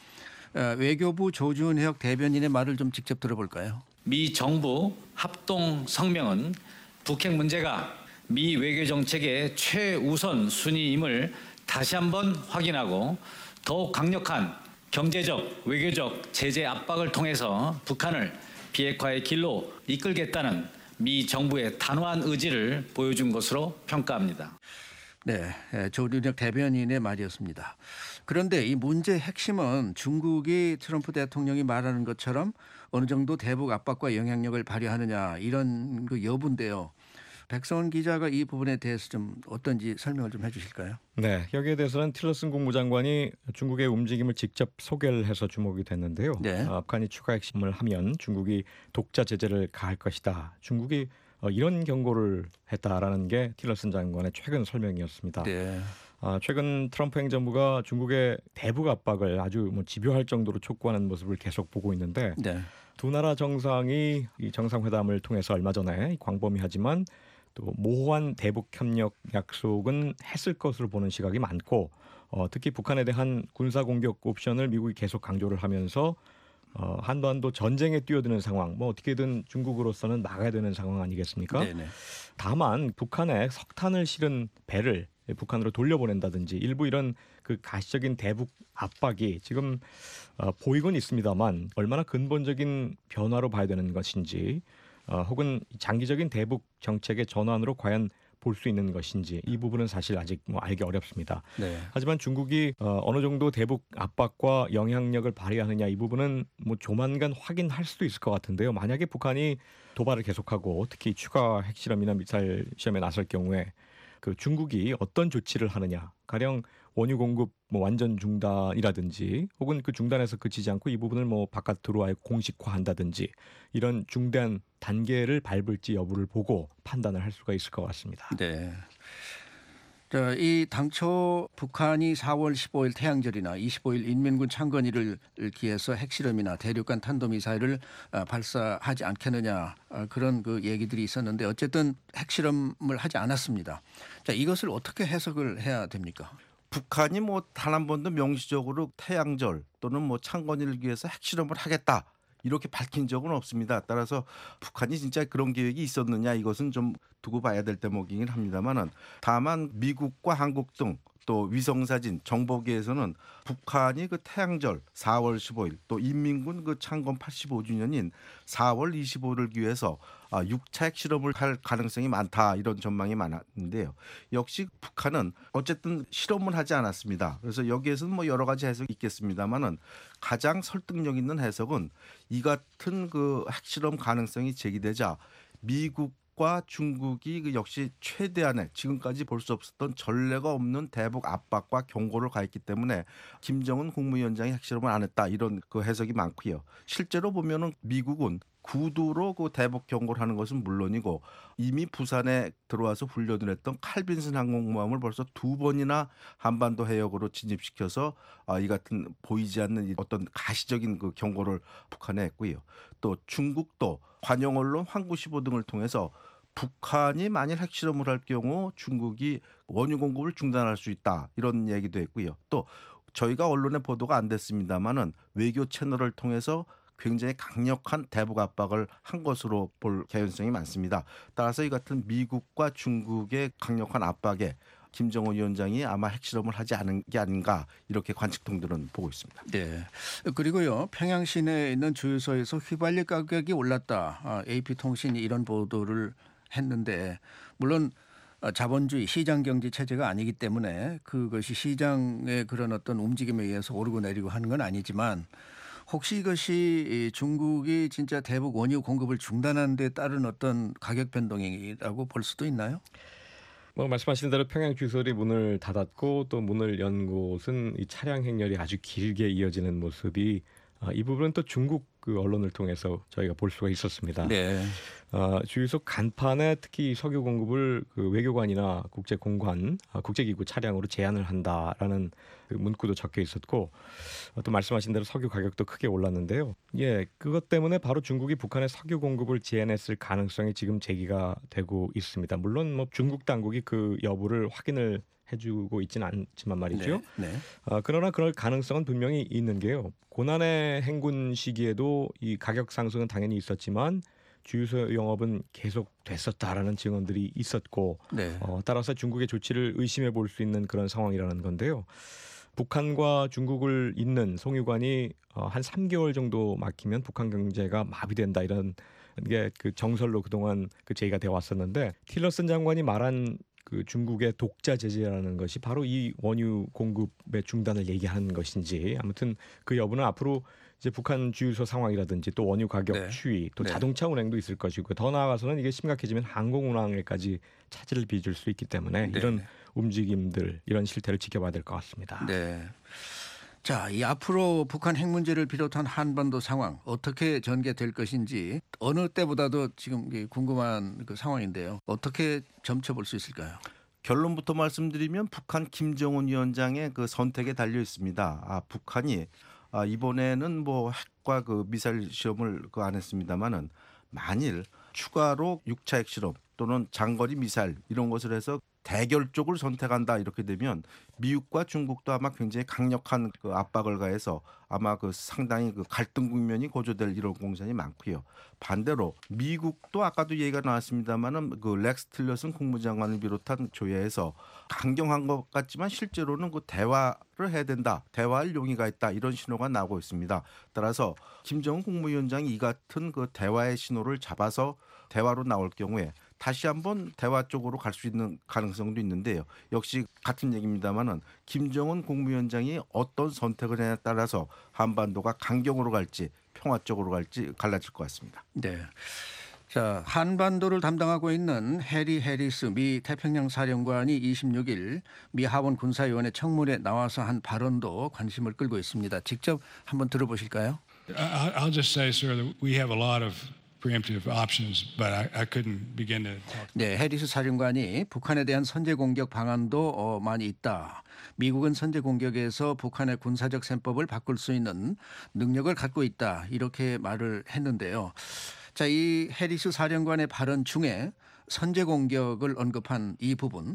외교부 조준혁 대변인의 말을 좀 직접 들어볼까요? 미 정부 합동 성명은 북핵 문제가 미 외교 정책의 최우선 순위임을 다시 한번 확인하고 더욱 강력한 경제적, 외교적 제재 압박을 통해서 북한을 비핵화의 길로 이끌겠다는 미 정부의 단호한 의지를 보여준 것으로 평가합니다. 네, 조준혁 대변인의 말이었습니다. 그런데 이 문제의 핵심은 중국이 트럼프 대통령이 말하는 것처럼 어느 정도 대북 압박과 영향력을 발휘하느냐 이런 그 여부인데요. 백성원 기자가 이 부분에 대해서 좀 어떤지 설명을 좀 해주실까요? 네, 여기에 대해서는 틸러슨 국무장관이 중국의 움직임을 직접 소개를 해서 주목이 됐는데요. 네. 북한이 추가 핵심을 하면 중국이 독자 제재를 가할 것이다. 중국이 이런 경고를 했다라는 게 틸러슨 장관의 최근 설명이었습니다. 네. 최근 트럼프 행정부가 중국의 대북 압박을 아주 집요할 정도로 촉구하는 모습을 계속 보고 있는데 네. 두 나라 정상이 이 정상회담을 통해서 얼마 전에 광범위하지만 또 모호한 대북 협력 약속은 했을 것으로 보는 시각이 많고 특히 북한에 대한 군사 공격 옵션을 미국이 계속 강조를 하면서 한반도 전쟁에 뛰어드는 상황, 어떻게든 중국으로서는 막아야 되는 상황 아니겠습니까? 네네. 다만 북한에 석탄을 실은 배를 북한으로 돌려보낸다든지 일부 이런 그 가시적인 대북 압박이 지금 보이곤 있습니다만 얼마나 근본적인 변화로 봐야 되는 것인지 혹은 장기적인 대북 정책의 전환으로 과연 볼 수 있는 것인지 이 부분은 사실 아직 알기 어렵습니다. 네. 하지만 중국이 어느 정도 대북 압박과 영향력을 발휘하느냐 이 부분은 조만간 확인할 수도 있을 것 같은데요. 만약에 북한이 도발을 계속하고 특히 추가 핵실험이나 미사일 시험에 나설 경우에 그 중국이 어떤 조치를 하느냐, 가령 원유 공급 완전 중단이라든지 혹은 그 중단에서 그치지 않고 이 부분을 바깥으로 아예 공식화한다든지 이런 중대한 단계를 밟을지 여부를 보고 판단을 할 수가 있을 것 같습니다. 네. 이 당초 북한이 4월 15일 태양절이나 25일 인민군 창건일을 기해서 핵실험이나 대륙간 탄도미사일을 발사하지 않겠느냐 그런 그 얘기들이 있었는데 어쨌든 핵실험을 하지 않았습니다. 자, 이것을 어떻게 해석을 해야 됩니까? 북한이 뭐 단 한 번도 명시적으로 태양절 또는 뭐 창건일을 위해서 핵실험을 하겠다 이렇게 밝힌 적은 없습니다. 따라서 북한이 진짜 그런 계획이 있었느냐 이것은 좀 두고 봐야 될 대목이긴 합니다만은 다만 미국과 한국 등 또 위성사진 정보계에서는 북한이 그 태양절 4월 15일 또 인민군 그 창건 85주년인 4월 25일을 위해서 6차 핵실험을 할 가능성이 많다 이런 전망이 많았는데요. 역시 북한은 어쨌든 실험을 하지 않았습니다. 그래서 여기에서는 뭐 여러 가지 해석이 있겠습니다만은 가장 설득력 있는 해석은 이 같은 그 핵실험 가능성이 제기되자 미국과 중국이 그 역시 최대한의 지금까지 볼 수 없었던 전례가 없는 대북 압박과 경고를 가했기 때문에 김정은 국무위원장이 핵실험을 안 했다 이런 그 해석이 많고요. 실제로 보면은 미국은 구두로 그 대북 경고를 하는 것은 물론이고 이미 부산에 들어와서 훈련을 했던 칼빈슨 항공모함을 벌써 2번이나 한반도 해역으로 진입시켜서 이 같은 보이지 않는 어떤 가시적인 그 경고를 북한에 했고요. 또 중국도 관영 언론 환구15 등을 통해서 북한이 만일 핵실험을 할 경우 중국이 원유 공급을 중단할 수 있다 이런 얘기도 했고요. 또 저희가 언론에 보도가 안 됐습니다마는 외교 채널을 통해서 굉장히 강력한 대북 압박을 한 것으로 볼 개연성이 많습니다. 따라서 이 같은 미국과 중국의 강력한 압박에 김정은 위원장이 아마 핵실험을 하지 않은 게 아닌가 이렇게 관측통들은 보고 있습니다. 네. 그리고요 평양 시내에 있는 주유소에서 휘발유 가격이 올랐다. AP통신이 이런 보도를 했는데 물론 자본주의 시장 경제 체제가 아니기 때문에 그것이 시장의 그런 어떤 움직임에 의해서 오르고 내리고 하는 건 아니지만 혹시 이것이 중국이 진짜 대북 원유 공급을 중단하는 데 따른 어떤 가격 변동이라고 볼 수도 있나요? 뭐 말씀하신 대로 평양 주유소들이 문을 닫았고 또 문을 연 곳은 이 차량 행렬이 아주 길게 이어지는 모습이 이 부분은 또 중국 그 언론을 통해서 저희가 볼 수가 있었습니다. 네. 주유소 간판에 특히 석유 공급을 그 외교관이나 국제공관, 국제기구 차량으로 제한을 한다라는 그 문구도 적혀 있었고 또 말씀하신 대로 석유 가격도 크게 올랐는데요. 예, 그것 때문에 바로 중국이 북한의 석유 공급을 제한했을 가능성이 지금 제기가 되고 있습니다. 물론 뭐 중국 당국이 그 여부를 확인을 해주고 있지는 않지만 말이죠. 네. 그러나 그럴 가능성은 분명히 있는 게요. 고난의 행군 시기에도 이 가격 상승은 당연히 있었지만 주유소 영업은 계속 됐었다라는 증언들이 있었고 네. 따라서 중국의 조치를 의심해 볼 수 있는 그런 상황이라는 건데요. 북한과 중국을 잇는 송유관이 한 3개월 정도 막히면 북한 경제가 마비된다 이런 게 그 정설로 그동안 그 제기가 되어 왔었는데 틸러슨 장관이 말한 그 중국의 독자 제재라는 것이 바로 이 원유 공급의 중단을 얘기하는 것인지 아무튼 그 여부는 앞으로 이제 북한 주유소 상황이라든지 또 원유 가격 네. 추이 또 네. 자동차 운행도 있을 것이고 더 나아가서는 이게 심각해지면 항공 운항에까지 차질을 빚을 수 있기 때문에 네. 이런 움직임들 이런 실태를 지켜봐야 될 것 같습니다. 네. 자, 이 앞으로 북한 핵 문제를 비롯한 한반도 상황 어떻게 전개될 것인지 어느 때보다도 지금 궁금한 그 상황인데요. 어떻게 점쳐볼 수 있을까요? 결론부터 말씀드리면 북한 김정은 위원장의 그 선택에 달려 있습니다. 북한이 이번에는 뭐 핵과 그 미사일 시험을 안 했습니다만은 만일 추가로 6차 핵실험 또는 장거리 미사일 이런 것을 해서 대결 쪽을 선택한다 이렇게 되면 미국과 중국도 아마 굉장히 강력한 그 압박을 가해서 아마 그 상당히 그 갈등 국면이 고조될 이런 공산이 많고요. 반대로 미국도 아까도 얘기가 나왔습니다만은 그 렉스 틸러슨 국무장관을 비롯한 조야에서 강경한 것 같지만 실제로는 그 대화를 해야 된다, 대화할 용의가 있다 이런 신호가 나오고 있습니다. 따라서 김정은 국무위원장이 이 같은 그 대화의 신호를 잡아서 대화로 나올 경우에 다시 한번 대화 쪽으로 갈 수 있는 가능성도 있는데요. 역시 같은 얘기입니다만은 김정은 국무위원장이 어떤 선택을 하냐에 따라서 한반도가 강경으로 갈지 평화 쪽으로 갈지 갈라질 것 같습니다. 네. 자, 한반도를 담당하고 있는 해리 해리스 미 태평양 사령관이 26일 미 하원 군사위원회 청문회에 나와서 한 발언도 관심을 끌고 있습니다. 직접 한번 들어보실까요? I'll just say, sir, that we have a lot of preemptive options, but I couldn't begin to talk. 네, 해리스 사령관이 북한에 대한 선제 공격 방안도 많이 있다. 미국은 선제 공격에서 북한의 군사적 셈법을 바꿀 수 있는 능력을 갖고 있다. 이렇게 말을 했는데요. 자, 이 해리스 사령관의 발언 중에 선제 공격을 언급한 이 부분,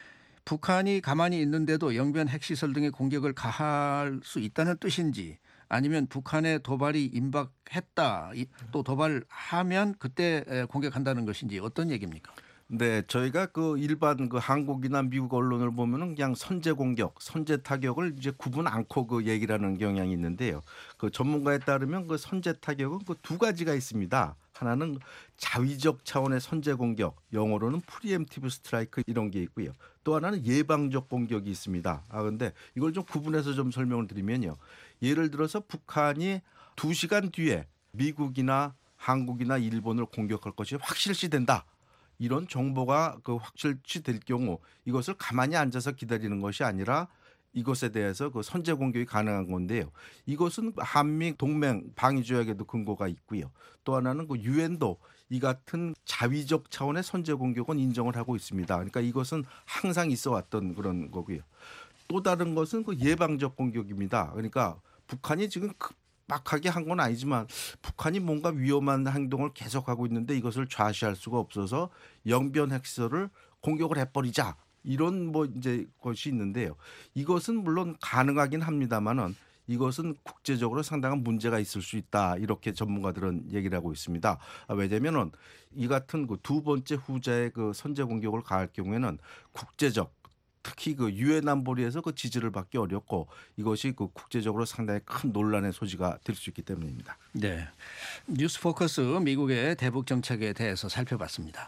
북한이 가만히 있는데도 영변 핵시설 등의 공격을 가할 수 있다는 뜻인지, 아니면 북한의 도발이 임박했다, 또 도발하면 그때 공격한다는 것인지 어떤 얘기입니까? 네, 저희가 그 일반 그 한국이나 미국 언론을 보면은 그냥 선제 공격, 선제 타격을 이제 구분 않고 그 얘기를 하는 경향이 있는데요. 그 전문가에 따르면 그 선제 타격은 그 두 가지가 있습니다. 하나는 자위적 차원의 선제 공격, 영어로는 프리엠티브 스트라이크 이런 게 있고요. 또 하나는 예방적 공격이 있습니다. 근데 이걸 좀 구분해서 좀 설명을 드리면요. 예를 들어서 북한이 2시간 뒤에 미국이나 한국이나 일본을 공격할 것이 확실시된다. 이런 정보가 그 확실시될 경우 이것을 가만히 앉아서 기다리는 것이 아니라 이것에 대해서 그 선제 공격이 가능한 건데요. 이것은 한미 동맹 방위 조약에도 근거가 있고요. 또 하나는 그 유엔도 이 같은 자위적 차원의 선제 공격은 인정을 하고 있습니다. 그러니까 이것은 항상 있어 왔던 그런 거고요. 또 다른 것은 그 예방적 공격입니다. 그러니까 북한이 지금 급박하게 한 건 아니지만 북한이 뭔가 위험한 행동을 계속하고 있는데 이것을 좌시할 수가 없어서 영변 핵시설을 공격을 해버리자. 이런 뭐 이제 것이 있는데요. 이것은 물론 가능하긴 합니다만은 이것은 국제적으로 상당한 문제가 있을 수 있다. 이렇게 전문가들은 얘기를 하고 있습니다. 왜냐면은 이 같은 그 두 번째 후자의 그 선제 공격을 가할 경우에는 국제적 특히 그 유엔 안보리에서 그 지지를 받기 어렵고 이것이 그 국제적으로 상당히 큰 논란의 소지가 될 수 있기 때문입니다. 네, 뉴스 포커스 미국의 대북 정책에 대해서 살펴봤습니다.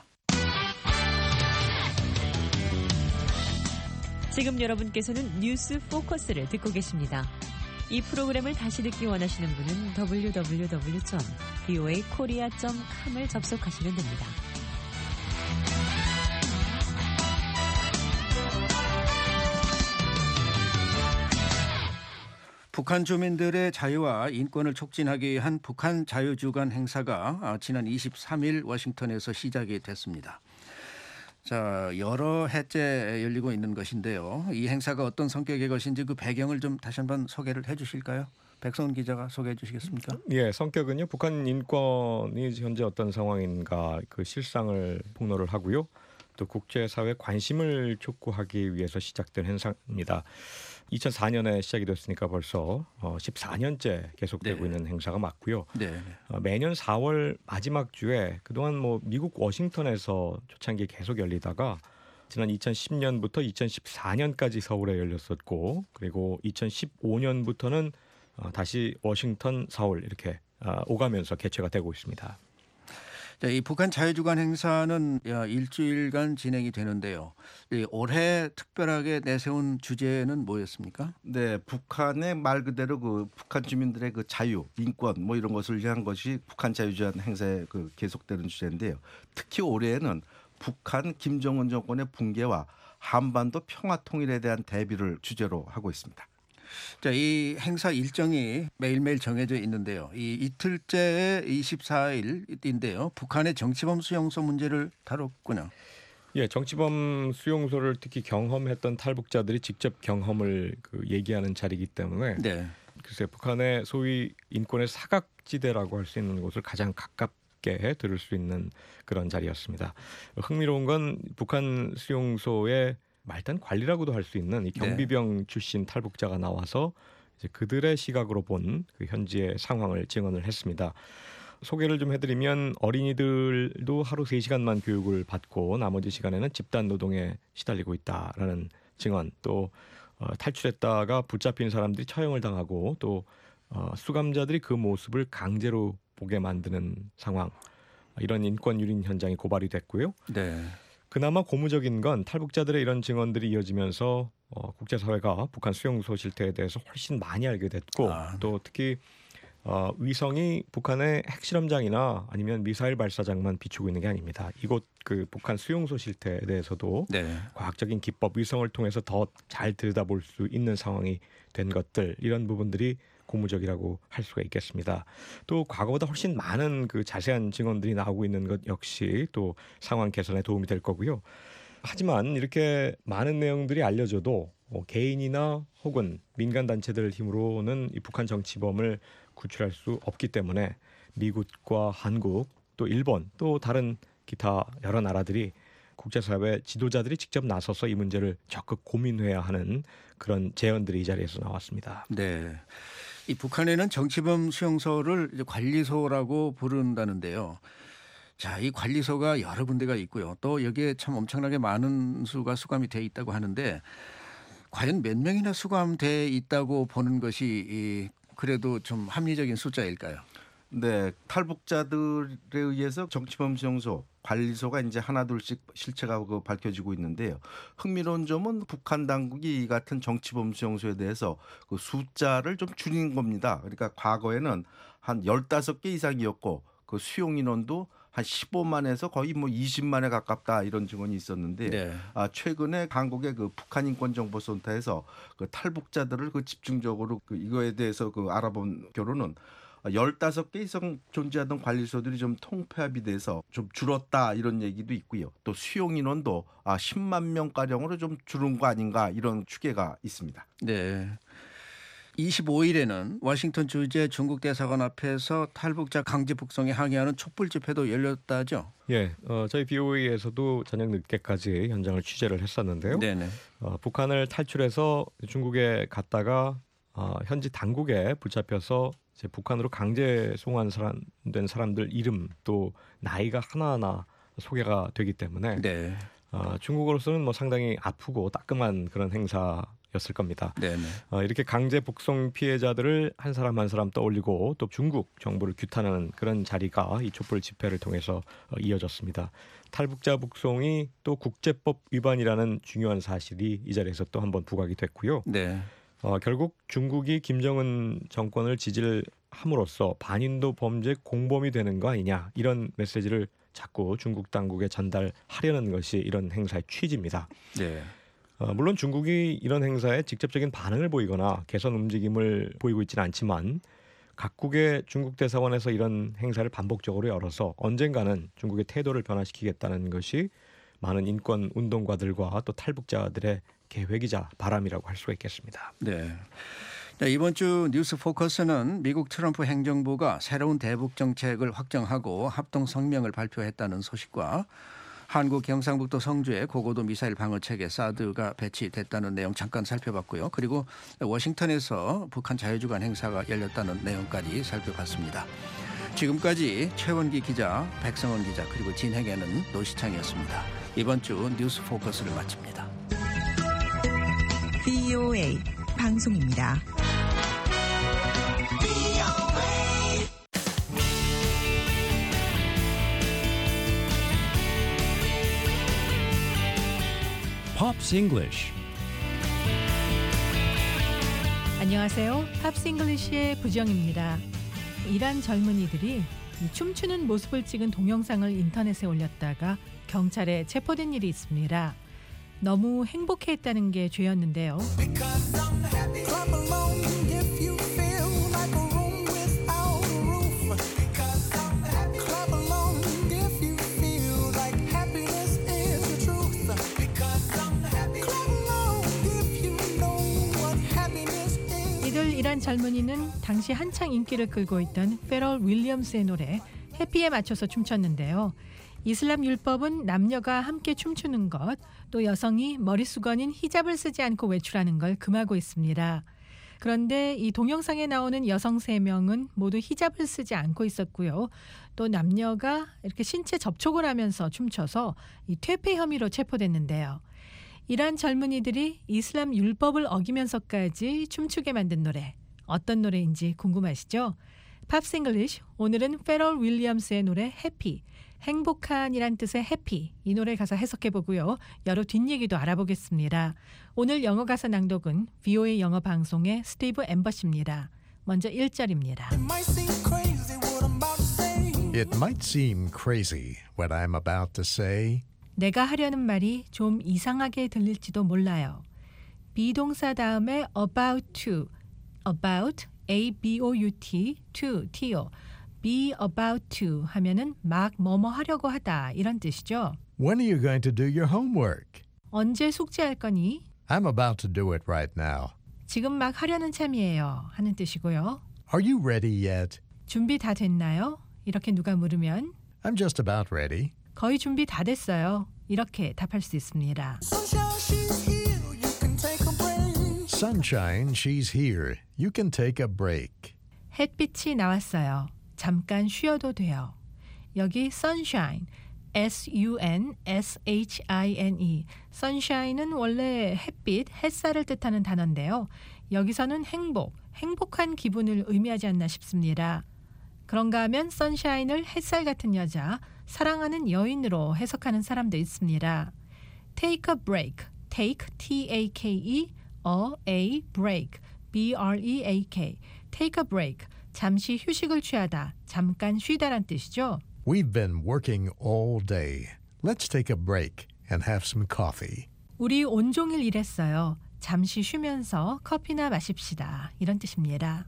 지금 여러분께서는 뉴스 포커스를 듣고 계십니다. 이 프로그램을 다시 듣기 원하시는 분은 www.voakorea.com을 접속하시면 됩니다. 북한 주민들의 자유와 인권을 촉진하기 위한 북한 자유주간 행사가 지난 23일 워싱턴에서 시작이 됐습니다. 자, 여러 해째 열리고 있는 것인데요. 이 행사가 어떤 성격의 것인지 그 배경을 좀 다시 한번 소개를 해 주실까요? 백성훈 기자가 소개해 주시겠습니까? 예, 성격은요. 북한 인권이 현재 어떤 상황인가 그 실상을 폭로를 하고요. 또 국제사회 관심을 촉구하기 위해서 시작된 행사입니다. 2004년에 시작이 됐으니까 벌써 14년째 계속되고 네. 있는 행사가 맞고요. 네. 매년 4월 마지막 주에 그동안 뭐 미국 워싱턴에서 초창기에 계속 열리다가 지난 2010년부터 2014년까지 서울에 열렸었고 그리고 2015년부터는 다시 워싱턴, 서울 이렇게 오가면서 개최가 되고 있습니다. 자, 이 북한 자유주간 행사는 일주일간 진행이 되는데요. 올해 특별하게 내세운 주제는 뭐였습니까? 네, 북한의 말 그대로 그 북한 주민들의 그 자유, 인권 뭐 이런 것을 위한 것이 북한 자유주간 행사의 그 계속되는 주제인데요. 특히 올해에는 북한 김정은 정권의 붕괴와 한반도 평화 통일에 대한 대비를 주제로 하고 있습니다. 자, 이 행사 일정이 매일매일 정해져 있는데요. 이 이틀째 24일인데요. 북한의 정치범 수용소 문제를 다뤘군요. 예, 정치범 수용소를 특히 경험했던 탈북자들이 직접 경험을 얘기하는 자리이기 때문에 네. 글쎄 북한의 소위 인권의 사각지대라고 할 수 있는 곳을 가장 가깝게 들을 수 있는 그런 자리였습니다. 흥미로운 건 북한 수용소의 말단 관리라고도 할 수 있는 이 경비병 출신 탈북자가 나와서 이제 그들의 시각으로 본 그 현지의 상황을 증언을 했습니다. 소개를 좀 해드리면 어린이들도 하루 3시간만 교육을 받고 나머지 시간에는 집단 노동에 시달리고 있다라는 증언, 또 탈출했다가 붙잡힌 사람들이 처형을 당하고 또 수감자들이 그 모습을 강제로 보게 만드는 상황, 이런 인권 유린 현장이 고발이 됐고요. 네. 그나마 고무적인 건 탈북자들의 이런 증언들이 이어지면서 국제사회가 북한 수용소 실태에 대해서 훨씬 많이 알게 됐고 또 특히 위성이 북한의 핵실험장이나 아니면 미사일 발사장만 비추고 있는 게 아닙니다. 이곳 그 북한 수용소 실태에 대해서도 네. 과학적인 기법 위성을 통해서 더 잘 들여다볼 수 있는 상황이 된 것들, 이런 부분들이 고무적이라고 할 수가 있겠습니다. 또 과거보다 훨씬 많은 그 자세한 증언들이 나오고 있는 것 역시 또 상황 개선에 도움이 될 거고요. 하지만 이렇게 많은 내용들이 알려져도 개인이나 혹은 민간 단체들 힘으로는 이 북한 정치범을 구출할 수 없기 때문에 미국과 한국 또 일본 또 다른 기타 여러 나라들이 국제사회 지도자들이 직접 나서서 이 문제를 적극 고민해야 하는 그런 제언들이 이 자리에서 나왔습니다. 네. 이 북한에는 정치범 수용소를 이제 관리소라고 부른다는데요. 자, 이 관리소가 여러 군데가 있고요. 또 여기에 참 엄청나게 많은 수가 수감이 돼 있다고 하는데 과연 몇 명이나 수감돼 있다고 보는 것이 그래도 좀 합리적인 숫자일까요? 네, 탈북자들에 의해서 정치범 수용소, 관리소가 이제 하나둘씩 실체가 밝혀지고 있는데요. 흥미로운 점은 북한 당국이 이 같은 정치범 수용소에 대해서 그 숫자를 좀 줄인 겁니다. 그러니까 과거에는 한 15개 이상이었고 그 수용 인원도 한 15만에서 거의 뭐 20만에 가깝다 이런 증언이 있었는데 네. 최근에 한국의 그 북한 인권정보센터에서 그 탈북자들을 그 집중적으로 이거에 대해서 알아본 결론은 15개 이상 존재하던 관리소들이 좀 통폐합이 돼서 좀 줄었다 이런 얘기도 있고요. 또 수용 인원도 10만 명가량으로 좀 줄은 거 아닌가 이런 추계가 있습니다. 네. 25일에는 워싱턴 주재 중국 대사관 앞에서 탈북자 강제 북송에 항의하는 촛불 집회도 열렸다죠? 예, 저희 BOA에서도 저녁 늦게까지 현장을 취재를 했었는데요. 네네. 북한을 탈출해서 중국에 갔다가 현지 당국에 붙잡혀서 이제 북한으로 강제 송환된 사람들 이름 또 나이가 하나하나 소개가 되기 때문에 네. 중국으로서는 뭐 상당히 아프고 따끔한 그런 행사였을 겁니다. 네네. 이렇게 강제 북송 피해자들을 한 사람 한 사람 떠올리고 또 중국 정부를 규탄하는 그런 자리가 이 촛불 집회를 통해서 이어졌습니다. 탈북자 북송이 또 국제법 위반이라는 중요한 사실이 이 자리에서 또 한번 부각이 됐고요. 네. 결국 중국이 김정은 정권을 지지를 함으로써 반인도 범죄 공범이 되는 거 아니냐 이런 메시지를 자꾸 중국 당국에 전달하려는 것이 이런 행사의 취지입니다. 네. 물론 중국이 이런 행사에 직접적인 반응을 보이거나 개선 움직임을 보이고 있지는 않지만 각국의 중국 대사관에서 이런 행사를 반복적으로 열어서 언젠가는 중국의 태도를 변화시키겠다는 것이 많은 인권 운동가들과 또 탈북자들의 계획이자 바람이라고 할 수가 있겠습니다. 네. 네, 이번 주 뉴스 포커스는 미국 트럼프 행정부가 새로운 대북 정책을 확정하고 합동 성명을 발표했다는 소식과 한국 경상북도 성주에 고고도 미사일 방어 체계 사드가 배치됐다는 내용 잠깐 살펴봤고요. 그리고 워싱턴에서 북한 자유주간 행사가 열렸다는 내용까지 살펴봤습니다. 지금까지 최원기 기자, 백성원 기자 그리고 진행에는 노시창이었습니다. 이번 주 뉴스 포커스를 마칩니다. VOA 방송입니다. Pops English. 안녕하세요. 팝스 잉글리시의 부정입니다. 이란 젊은이들이 이 춤추는 모습을 찍은 동영상을 인터넷에 올렸다가 경찰에 체포된 일이 있습니다. 너무 행복해했다는 게 죄였는데요. 이란 젊은이는 당시 한창 인기를 끌고 있던 페럴 윌리엄스의 노래 해피에 맞춰서 춤췄는데요. 이슬람 율법은 남녀가 함께 춤추는 것, 또 여성이 머리수건인 히잡을 쓰지 않고 외출하는 걸 금하고 있습니다. 그런데 이 동영상에 나오는 여성 3명은 모두 히잡을 쓰지 않고 있었고요. 또 남녀가 이렇게 신체 접촉을 하면서 춤춰서 이 퇴폐 혐의로 체포됐는데요. 이란 젊은이들이 이슬람 율법을 어기면서까지 춤추게 만든 노래, 어떤 노래인지 궁금하시죠? 팝스 잉글리시, 오늘은 페럴 윌리엄스의 노래 해피, 행복한이란 뜻의 해피, 이 노래 가사 해석해보고요. 여러 뒷얘기도 알아보겠습니다. 오늘 영어 가사 낭독은 VOA 영어 방송의 스티브 엠버시입니다. 먼저 1절입니다. It might seem crazy what I'm about to say. 내가 하려는 말이 좀 이상하게 들릴지도 몰라요. 비동사 다음에 about to. about about to be about to 하면은 막 뭐뭐 하려고 하다 이런 뜻이죠. When are you going to do your homework? 언제 숙제할 거니? I'm about to do it right now. 지금 막 하려는 참이에요 하는 뜻이고요. Are you ready yet? 준비 다 됐나요? 이렇게 누가 물으면 I'm just about ready. 거의 준비 다 됐어요. 이렇게 답할 수 있습니다. Sunshine, she's here. You can take a break. 햇빛이 나왔어요. 잠깐 쉬어도 돼요. 여기 sunshine, S-U-N-S-H-I-N-E. sunshine은 원래 햇빛, 햇살을 뜻하는 단어인데요. 여기서는 행복한 기분을 의미하지 않나 싶습니다. 그런가 하면 sunshine을 햇살 같은 여자, 사랑하는 여인으로 해석하는 사람도 있습니다. take a break, take, T-A-K-E, a break, B-R-E-A-K, take a break, 잠시 휴식을 취하다, 잠깐 쉬다란 뜻이죠. We've been working all day. Let's take a break and have some coffee. 우리 온종일 일했어요. 잠시 쉬면서 커피나 마십시다. 이런 뜻입니다.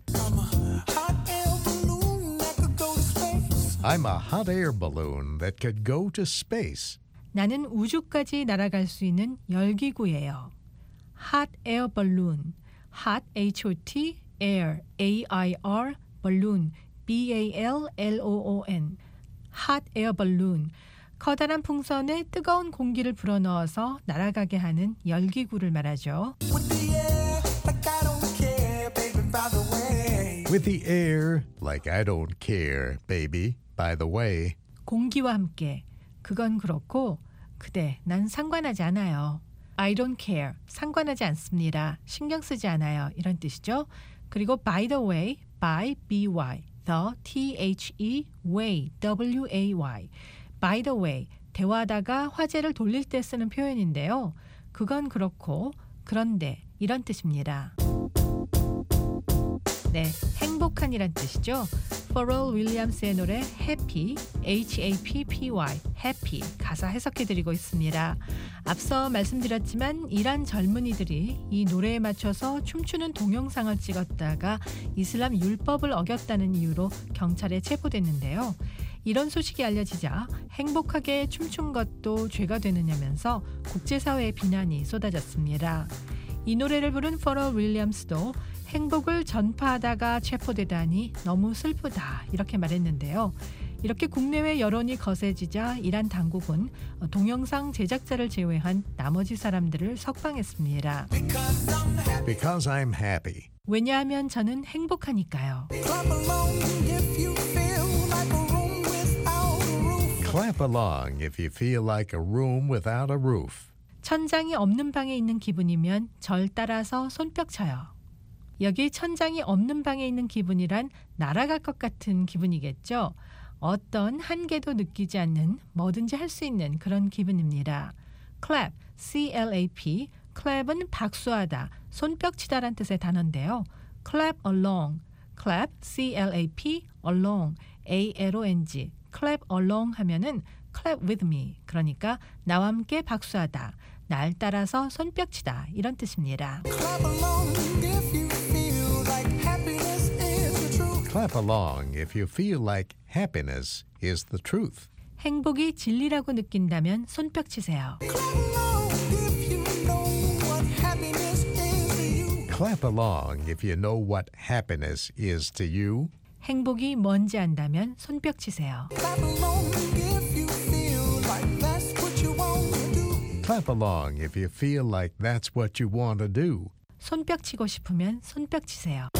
I'm a hot air balloon that could go to space. 나는 우주까지 날아갈 수 있는 열기구예요. hot air balloon, hot H-O-T, air, A-I-R, balloon, B-A-L-L-O-O-N, hot air balloon, 커다란 풍선에 뜨거운 공기를 불어넣어서 날아가게 하는 열기구를 말하죠. With the air, like I don't care, baby, by the way. 공기와 함께, 그건 그렇고, 그대, 난 상관하지 않아요. I don't care, 상관하지 않습니다. 신경 쓰지 않아요. 이런 뜻이죠. 그리고 by the way, by, by, the, T-H-E, way, W-A-Y. by the way, 대화하다가 화제를 돌릴 때 쓰는 표현인데요. 그건 그렇고, 그런데 이런 뜻입니다. 네, 행복한이란 뜻이죠. Pharrell Williams의 노래 Happy, H-A-P-P-Y, Happy 가사 해석해드리고 있습니다. 앞서 말씀드렸지만 이란 젊은이들이 이 노래에 맞춰서 춤추는 동영상을 찍었다가 이슬람 율법을 어겼다는 이유로 경찰에 체포됐는데요. 이런 소식이 알려지자 행복하게 춤춘 것도 죄가 되느냐면서 국제사회의 비난이 쏟아졌습니다. 이 노래를 부른 Pharrell Williams도 행복을 전파하다가 체포되다니 너무 슬프다 이렇게 말했는데요. 이렇게 국내외 여론이 거세지자 이란 당국은 동영상 제작자를 제외한 나머지 사람들을 석방했습니다. Because I'm happy. 왜냐하면 저는 행복하니까요. Clap along if you feel like a room without a roof. 천장이 없는 방에 있는 기분이면 절 따라서 손뼉 쳐요. 여기 천장이 없는 방에 있는 기분이란 날아갈 것 같은 기분이겠죠. 어떤 한계도 느끼지 않는 뭐든지 할 수 있는 그런 기분입니다. clap, C-L-A-P, clap은 박수하다, 손뼉치다란 뜻의 단어인데요. clap along, clap, C-L-A-P, along, A-L-O-N-G, clap along 하면은 clap with me, 그러니까 나와 함께 박수하다, 날 따라서 손뼉치다 이런 뜻입니다. Clap along if you feel like happiness is the truth. 행복이 진리라고 느낀다면 손뼉치세요. Clap along if you know what happiness is to you. 행복이 뭔지 안다면 손뼉치세요. Clap along if you feel like that's what you want to do. 손뼉치고 싶으면 손뼉치세요.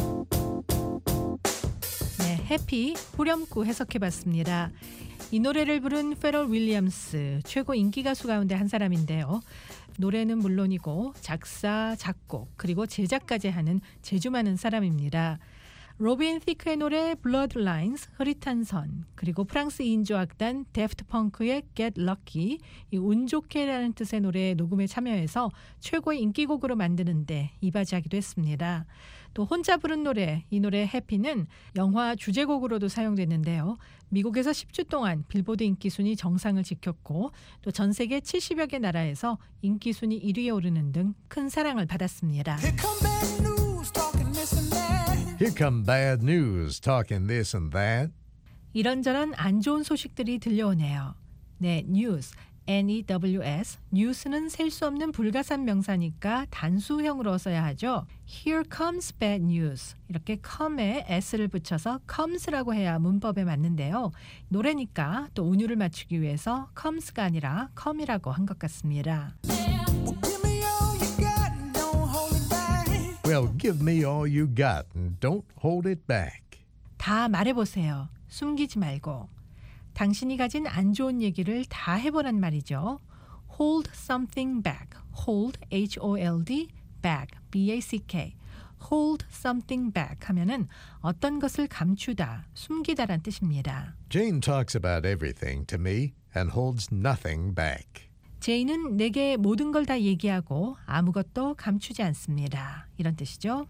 네, 해피 후렴구 해석해봤습니다. 이 노래를 부른 페럴 윌리엄스, 최고 인기 가수 가운데 한 사람인데요. 노래는 물론이고 작사, 작곡, 그리고 제작까지 하는 재주 많은 사람입니다. 로빈 티크의 노래 Bloodlines, 흐릿한 선, 그리고 프랑스 2인조 악단 데프트 펑크의 Get Lucky, 이 운 좋게라는 뜻의 노래 녹음에 참여해서 최고의 인기곡으로 만드는데 이바지하기도 했습니다. 또 혼자 부른 노래, 이 노래 해피는 영화 주제곡으로도 사용됐는데요. 미국에서 10주 동안 빌보드 인기순위 정상을 지켰고 또 전 세계 70여 개 나라에서 인기순위 1위에 오르는 등 큰 사랑을 받았습니다. Here come bad news, talking this and that. 이런저런 안 좋은 소식들이 들려오네요. 네, news, N-E-W-S. news는 셀 수 없는 불가산 명사니까 단수형으로 써야 하죠. Here comes bad news. 이렇게 come에 s를 붙여서 comes라고 해야 문법에 맞는데요. 노래니까 또 운율을 맞추기 위해서 comes가 아니라 come이라고 한 것 같습니다. Well, give me all you got and don't hold it back. 다 말해보세요. 숨기지 말고. 당신이 가진 안 좋은 얘기를 다 해보란 말이죠. Hold something back. Hold, H-O-L-D, back, B-A-C-K. Hold something back 하면은 어떤 것을 감추다, 숨기다란 뜻입니다. Jane talks about everything to me and holds nothing back. 제이는 내게 모든 걸 다 얘기하고 아무것도 감추지 않습니다. 이런 뜻이죠.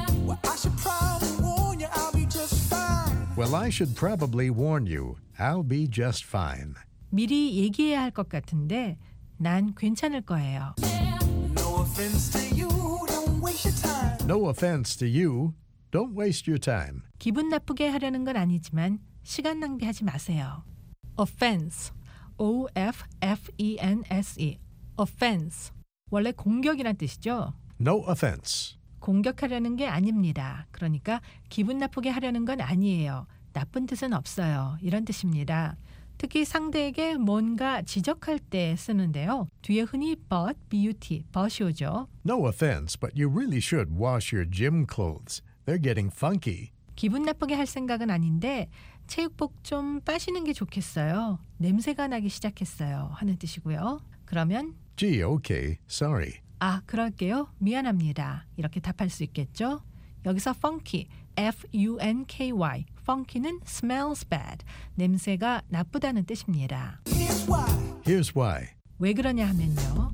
Well, I should probably warn you. I'll be just fine. 미리 얘기해야 할 것 같은데 난 괜찮을 거예요. No offense to you. Don't waste your time. 기분 나쁘게 하려는 건 아니지만 시간 낭비하지 마세요. Offense, O-F-F-E-N-S-E. Offense. 원래 공격이란 뜻이죠. No offense. 공격하려는 게 아닙니다. 그러니까 기분 나쁘게 하려는 건 아니에요. 나쁜 뜻은 없어요. 이런 뜻입니다. 특히 상대에게 뭔가 지적할 때 쓰는데요. 뒤에 흔히 but, but, but이 오죠. No offense, but you really should wash your gym clothes. They're getting funky. 기분 나쁘게 할 생각은 아닌데 체육복 좀 빠시는 게 좋겠어요. 냄새가 나기 시작했어요. 하는 뜻이고요. 그러면 Gee, okay, sorry. 아, 그럴게요. 미안합니다. 이렇게 답할 수 있겠죠? 여기서 funky, F-U-N-K-Y. funky는 smells bad. 냄새가 나쁘다는 뜻입니다. Here's why. 왜 그러냐 하면요.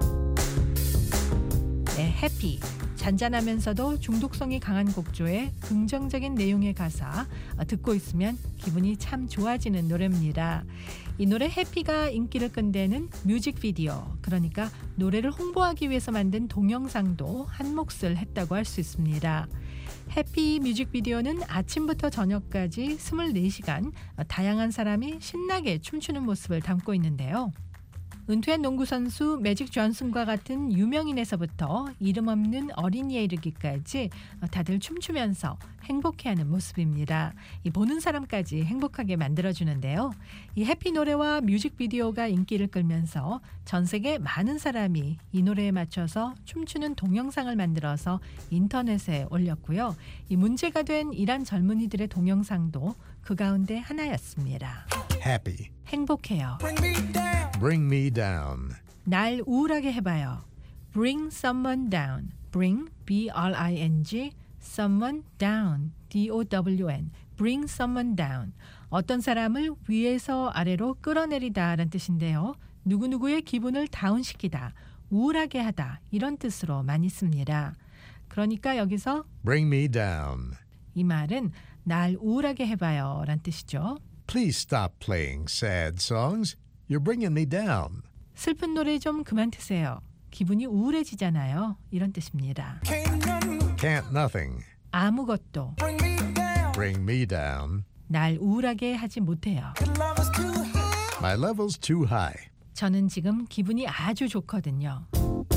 네, happy. 잔잔하면서도 중독성이 강한 곡조의 긍정적인 내용의 가사 듣고 있으면 기분이 참 좋아지는 노래입니다. 이 노래 해피가 인기를 끈 데는 뮤직비디오, 그러니까 노래를 홍보하기 위해서 만든 동영상도 한 몫을 했다고 할 수 있습니다. 해피 뮤직비디오는 아침부터 저녁까지 24시간 다양한 사람이 신나게 춤추는 모습을 담고 있는데요. 은퇴한 농구 선수 매직 존슨과 같은 유명인에서부터 이름 없는 어린이에 이르기까지 다들 춤추면서 행복해하는 모습입니다. 이 보는 사람까지 행복하게 만들어주는데요. 이 해피 노래와 뮤직비디오가 인기를 끌면서 전 세계 많은 사람이 이 노래에 맞춰서 춤추는 동영상을 만들어서 인터넷에 올렸고요. 이 문제가 된 이란 젊은이들의 동영상도 그 가운데 하나였습니다. Happy. 행복해요. Bring me down. 날 우울하게 해봐요. Bring someone down. Bring, B-R-I-N-G, someone down, D-O-W-N. Bring someone down. 어떤 사람을 위에서 아래로 끌어내리다 라는 뜻인데요. 누구누구의 기분을 다운시키다, 우울하게 하다 이런 뜻으로 많이 씁니다. 그러니까 여기서 Bring me down. 이 말은 날 우울하게 해봐요 라는 뜻이죠. Please stop playing sad songs. You're bringing me down. 슬픈 노래 좀 그만 트세요. 기분이 우울해지잖아요. 이런 뜻입니다. Can't nothing. 아무것도 Bring me down. 날 우울하게 하지 못해요. My level's too high. 저는 지금 기분이 아주 좋거든요.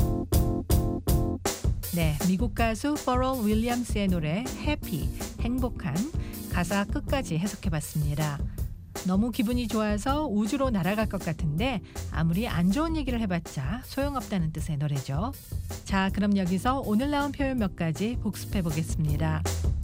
네, 미국 가수 퍼럴 윌리엄스의 노래 해피, 행복한 가사 끝까지 해석해봤습니다. 너무 기분이 좋아서 우주로 날아갈 것 같은데 아무리 안 좋은 얘기를 해봤자 소용없다는 뜻의 노래죠. 자, 그럼 여기서 오늘 나온 표현 몇 가지 복습해 보겠습니다.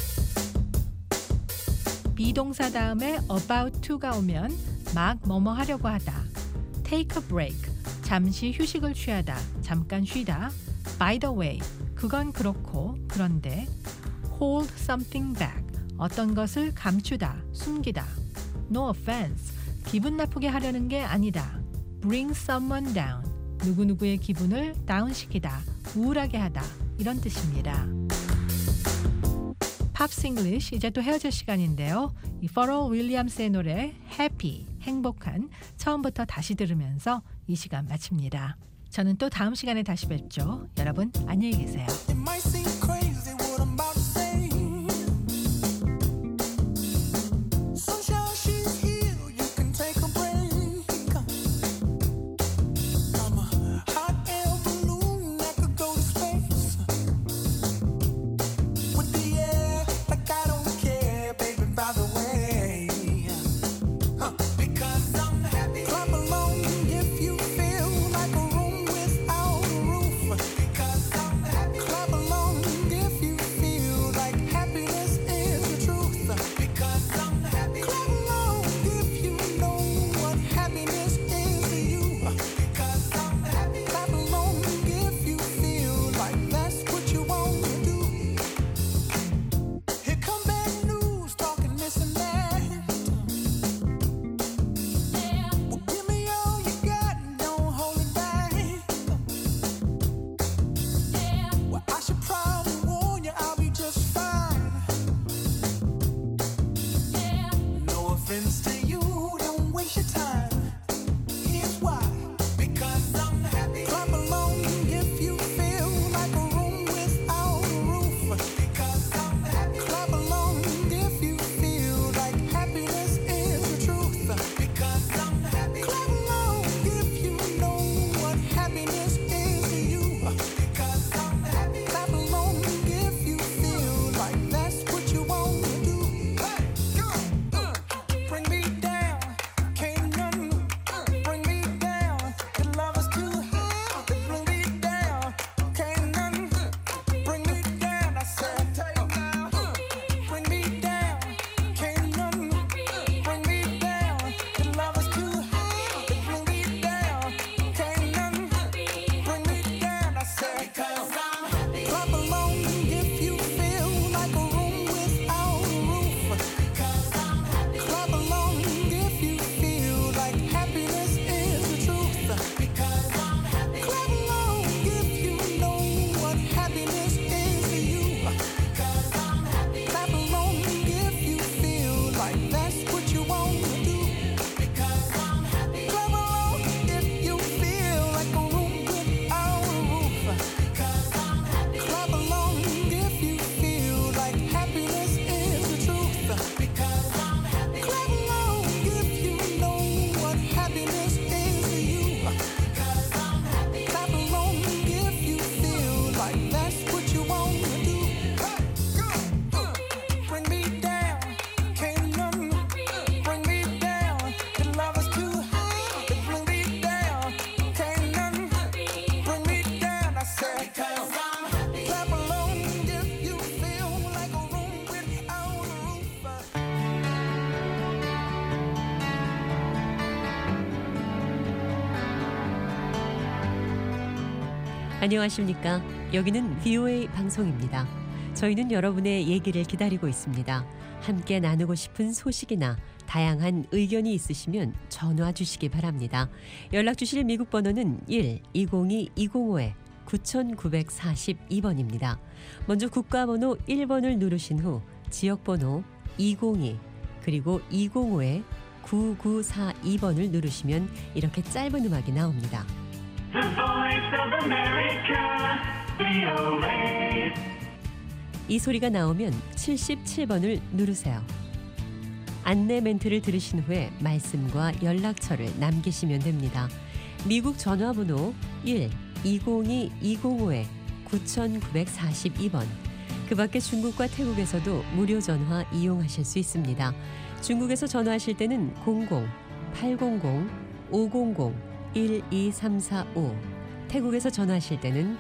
비동사 다음에 about to가 오면 막 뭐뭐 하려고 하다. take a break, 잠시 휴식을 취하다, 잠깐 쉬다. by the way, 그건 그렇고 그런데. hold something back, 어떤 것을 감추다, 숨기다. No offense, 기분 나쁘게 하려는 게 아니다. Bring someone down, 누구누구의 기분을 다운시키다, 우울하게 하다 이런 뜻입니다. 팝스 잉글리쉬 이제 또 헤어질 시간인데요. 이 퍼럴 윌리엄스의 노래 해피, 행복한 처음부터 다시 들으면서 이 시간 마칩니다. 저는 또 다음 시간에 다시 뵙죠. 여러분 안녕히 계세요. happens to you, don't waste your time. Here's why. Because I'm happy. Clap along if you feel like a room without a roof. Because I'm happy. Clap along if you feel like happiness is the truth. Because I'm happy. Clap along if you know what happiness is to you. Because I'm happy. Clap along if you feel like that's what you want to do. Hey, go. Bring me down, can't none bring me down. Your love is too high, bring me down, can't none bring me down. I said, bring me down, can't none bring me down. Your love is too high, bring me down, can't none bring me down. I said, because I'm happy. Clap along if you feel like a room without a roof. Because I'm happy. Clap along if you feel like happiness is the truth. Because I'm happy. Clap along if you know what happiness is to you. Because I'm happy. Clap along if you feel like that's what you want to do. Because I'm happy. Clap along if you feel like a room without a roof. Because I'm happy. Clap along if you feel like happiness is the truth. Because I'm happy. Clap along if you know what happiness is to you. Because I'm happy. Clap along if you feel like that's what you want to do. Hey, go. Bring me down, can't none bring me down. Your love is too high, bring me down, can't none bring me down. I said, because I'm happy. Clap along if you feel like a room without a roof. 안녕하십니까? 여기는 VOA 방송입니다. 저희는 여러분의 얘기를 기다리고 있습니다. 함께 나누고 싶은 소식이나 다양한 의견이 있으시면 전화 주시기 바랍니다. 연락 주실 미국 번호는 1-202-250-9942번입니다. 먼저 국가번호 1번을 누르신 후 지역번호 202 그리고 205-9942번을 누르시면 이렇게 짧은 음악이 나옵니다. The Voice of America, VOA. 이 소리가 나오면 77번을 누르세요. 안내 멘트를 들으신 후에 말씀과 연락처를 남기시면 됩니다. 미국 전화번호 1-202-205-9942번. 그 밖에 중국과 태국에서도 무료 전화 이용하실 수 있습니다. 중국에서 전화하실 때는 00-800-500-12345 태국에서 전화하실 때는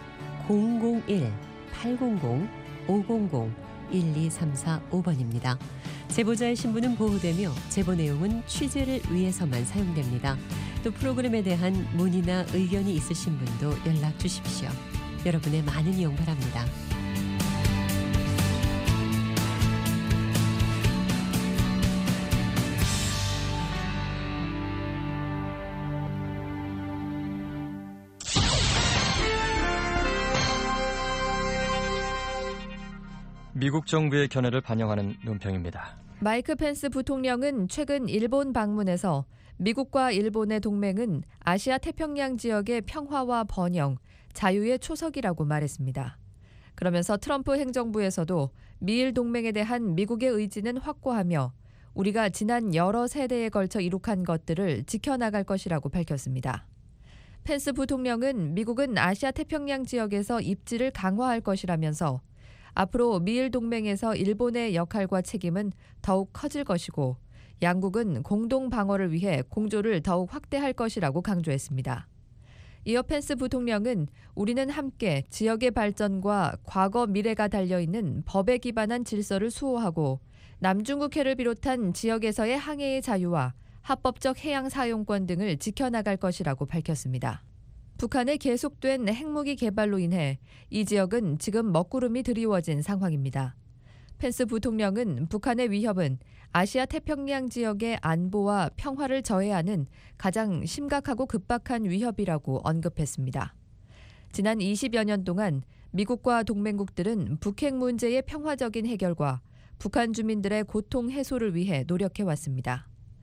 001-800-500-12345번입니다. 제보자의 신분은 보호되며 제보 내용은 취재를 위해서만 사용됩니다. 또 프로그램에 대한 문의나 의견이 있으신 분도 연락 주십시오. 여러분의 많은 이용 바랍니다. 미국 정부의 견해를 반영하는 논평입니다. 마이크 펜스 부통령은 최근 일본 방문에서 미국과 일본의 동맹은 아시아 태평양 지역의 평화와 번영, 자유의 초석이라고 말했습니다. 그러면서 트럼프 행정부에서도 미일 동맹에 대한 미국의 의지는 확고하며 우리가 지난 여러 세대에 걸쳐 이룩한 것들을 지켜나갈 것이라고 밝혔습니다. 펜스 부통령은 미국은 아시아 태평양 지역에서 입지를 강화할 것이라면서 앞으로 미일 동맹에서 일본의 역할과 책임은 더욱 커질 것이고 양국은 공동 방어를 위해 공조를 더욱 확대할 것이라고 강조했습니다. 이어 펜스 부통령은 우리는 함께 지역의 발전과 과거 미래가 달려있는 법에 기반한 질서를 수호하고 남중국해를 비롯한 지역에서의 항해의 자유와 합법적 해양 사용권 등을 지켜나갈 것이라고 밝혔습니다. 북한의 계속된 핵무기 개발로 인해 이 지역은 지금 먹구름이 드리워진 상황입니다. 펜스 부통령은 북한의 위협은 아시아 태평양 지역의 안보와 평화를 저해하는 가장 심각하고 급박한 위협이라고 언급했습니다. 지난 20여 년 동안 미국과 동맹국들은 북핵 문제의 평화적인 해결과 북한 주민들의 고통 해소를 위해 노력해왔습니다.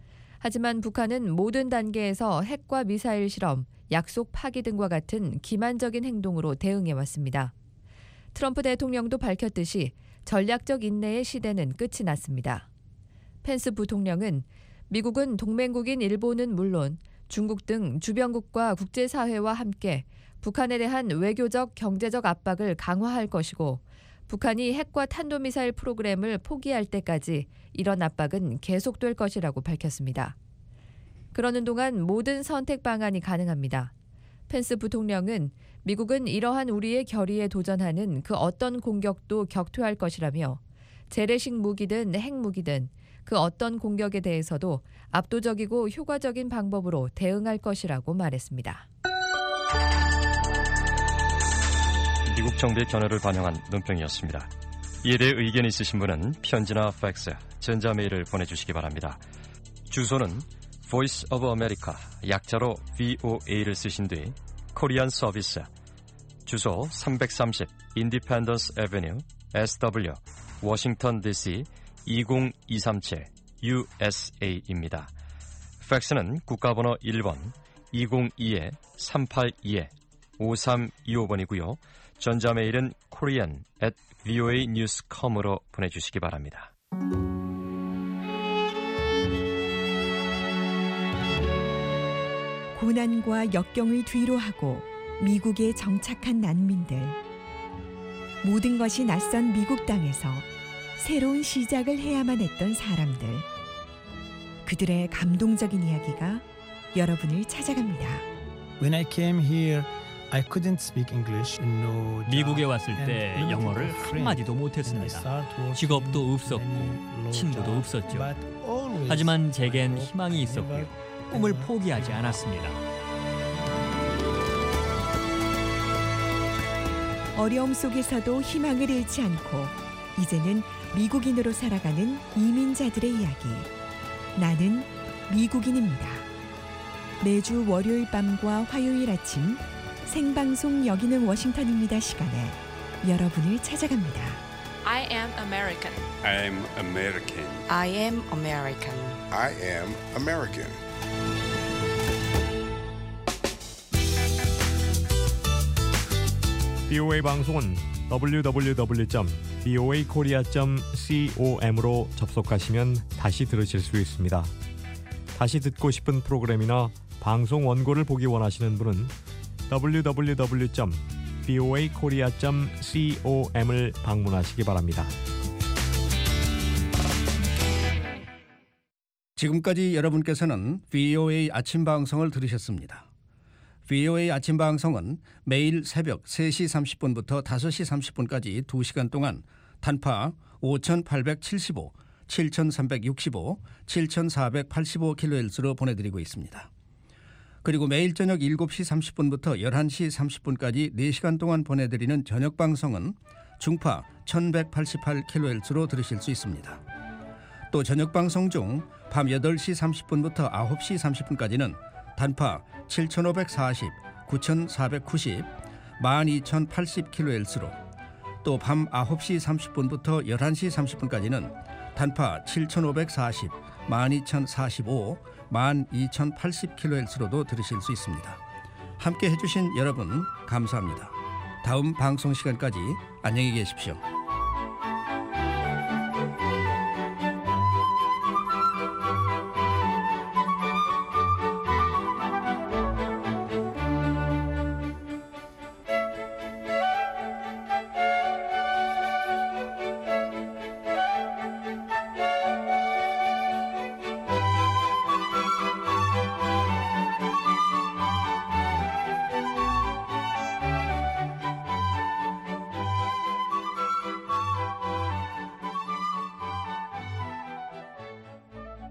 하지만 북한은 모든 단계에서 핵과 미사일 실험, 약속 파기 등과 같은 기만적인 행동으로 대응해왔습니다. 트럼프 대통령도 밝혔듯이 전략적 인내의 시대는 끝이 났습니다. 펜스 부통령은 미국은 동맹국인 일본은 물론 중국 등 주변국과 국제사회와 함께 북한에 대한 외교적, 경제적 압박을 강화할 것이고 북한이 핵과 탄도미사일 프로그램을 포기할 때까지 이런 압박은 계속될 것이라고 밝혔습니다. 그러는 동안 모든 선택 방안이 가능합니다. 펜스 부통령은 미국은 이러한 우리의 결의에 도전하는 그 어떤 공격도 격퇴할 것이라며 재래식 무기든 핵무기든 그 어떤 공격에 대해서도 압도적이고 효과적인 방법으로 대응할 것이라고 말했습니다. 미국 정부의 견해를 반영한 논평이었습니다. 이에 대해 의견이 있으신 분은 편지나 팩스, 전자메일을 보내주시기 바랍니다. 주소는 Voice of America, 약자로 VOA를 쓰신 뒤 코리안 서비스, 주소 330 Independence Avenue, SW, 워싱턴 DC 20237 USA입니다. 팩스는 국가번호 1번 202-382-5325번이고요. 전자메일은 korean@voanews.com으로 보내주시기 바랍니다. 고난과 역경을 뒤로하고 미국에 정착한 난민들. 모든 것이 낯선 미국 땅에서 새로운 시작을 해야만 했던 사람들. 그들의 감동적인 이야기가 여러분을 찾아갑니다. When I came here, I couldn't speak English. No. 미국에 왔을 때 영어를 한마디도 못했습니다. 직업도 없었고 친구도 없었죠. 하지만 제겐 희망이 있었고요. 꿈을 포기하지 않았습니다. 어려움 속에서도 희망을 잃지 않고 이제는 미국인으로 살아가는 이민자들의 이야기. 나는 미국인입니다. 매주 월요일 밤과 화요일 아침 생방송 여기는 워싱턴입니다 시간에 여러분을 찾아갑니다. I am American. I am American. I am American. I am American. BOA 방송은 www.boakorea.com으로 접속하시면 다시 들으실 수 있습니다. 다시 듣고 싶은 프로그램이나 방송 원고를 보기 원하시는 분은 www.boakorea.com을 방문하시기 바랍니다. 지금까지 여러분께서는 VOA 아침 방송을 들으셨습니다. VOA 아침 방송은 매일 새벽 3시 30분부터 5시 30분까지 2시간 동안 단파 5875, 7365, 7485kHz로 보내드리고 있습니다. 그리고 매일 저녁 7시 30분부터 11시 30분까지 4시간 동안 보내드리는 저녁 방송은 중파 1188kHz로 들으실 수 있습니다. 또 저녁 방송 중 밤 8시 30분부터 9시 30분까지는 단파 7540, 9490, 12080kHz로 또 밤 9시 30분부터 11시 30분까지는 단파 7540, 12045, 12080kHz로도 들으실 수 있습니다. 함께 해주신 여러분 감사합니다. 다음 방송 시간까지 안녕히 계십시오.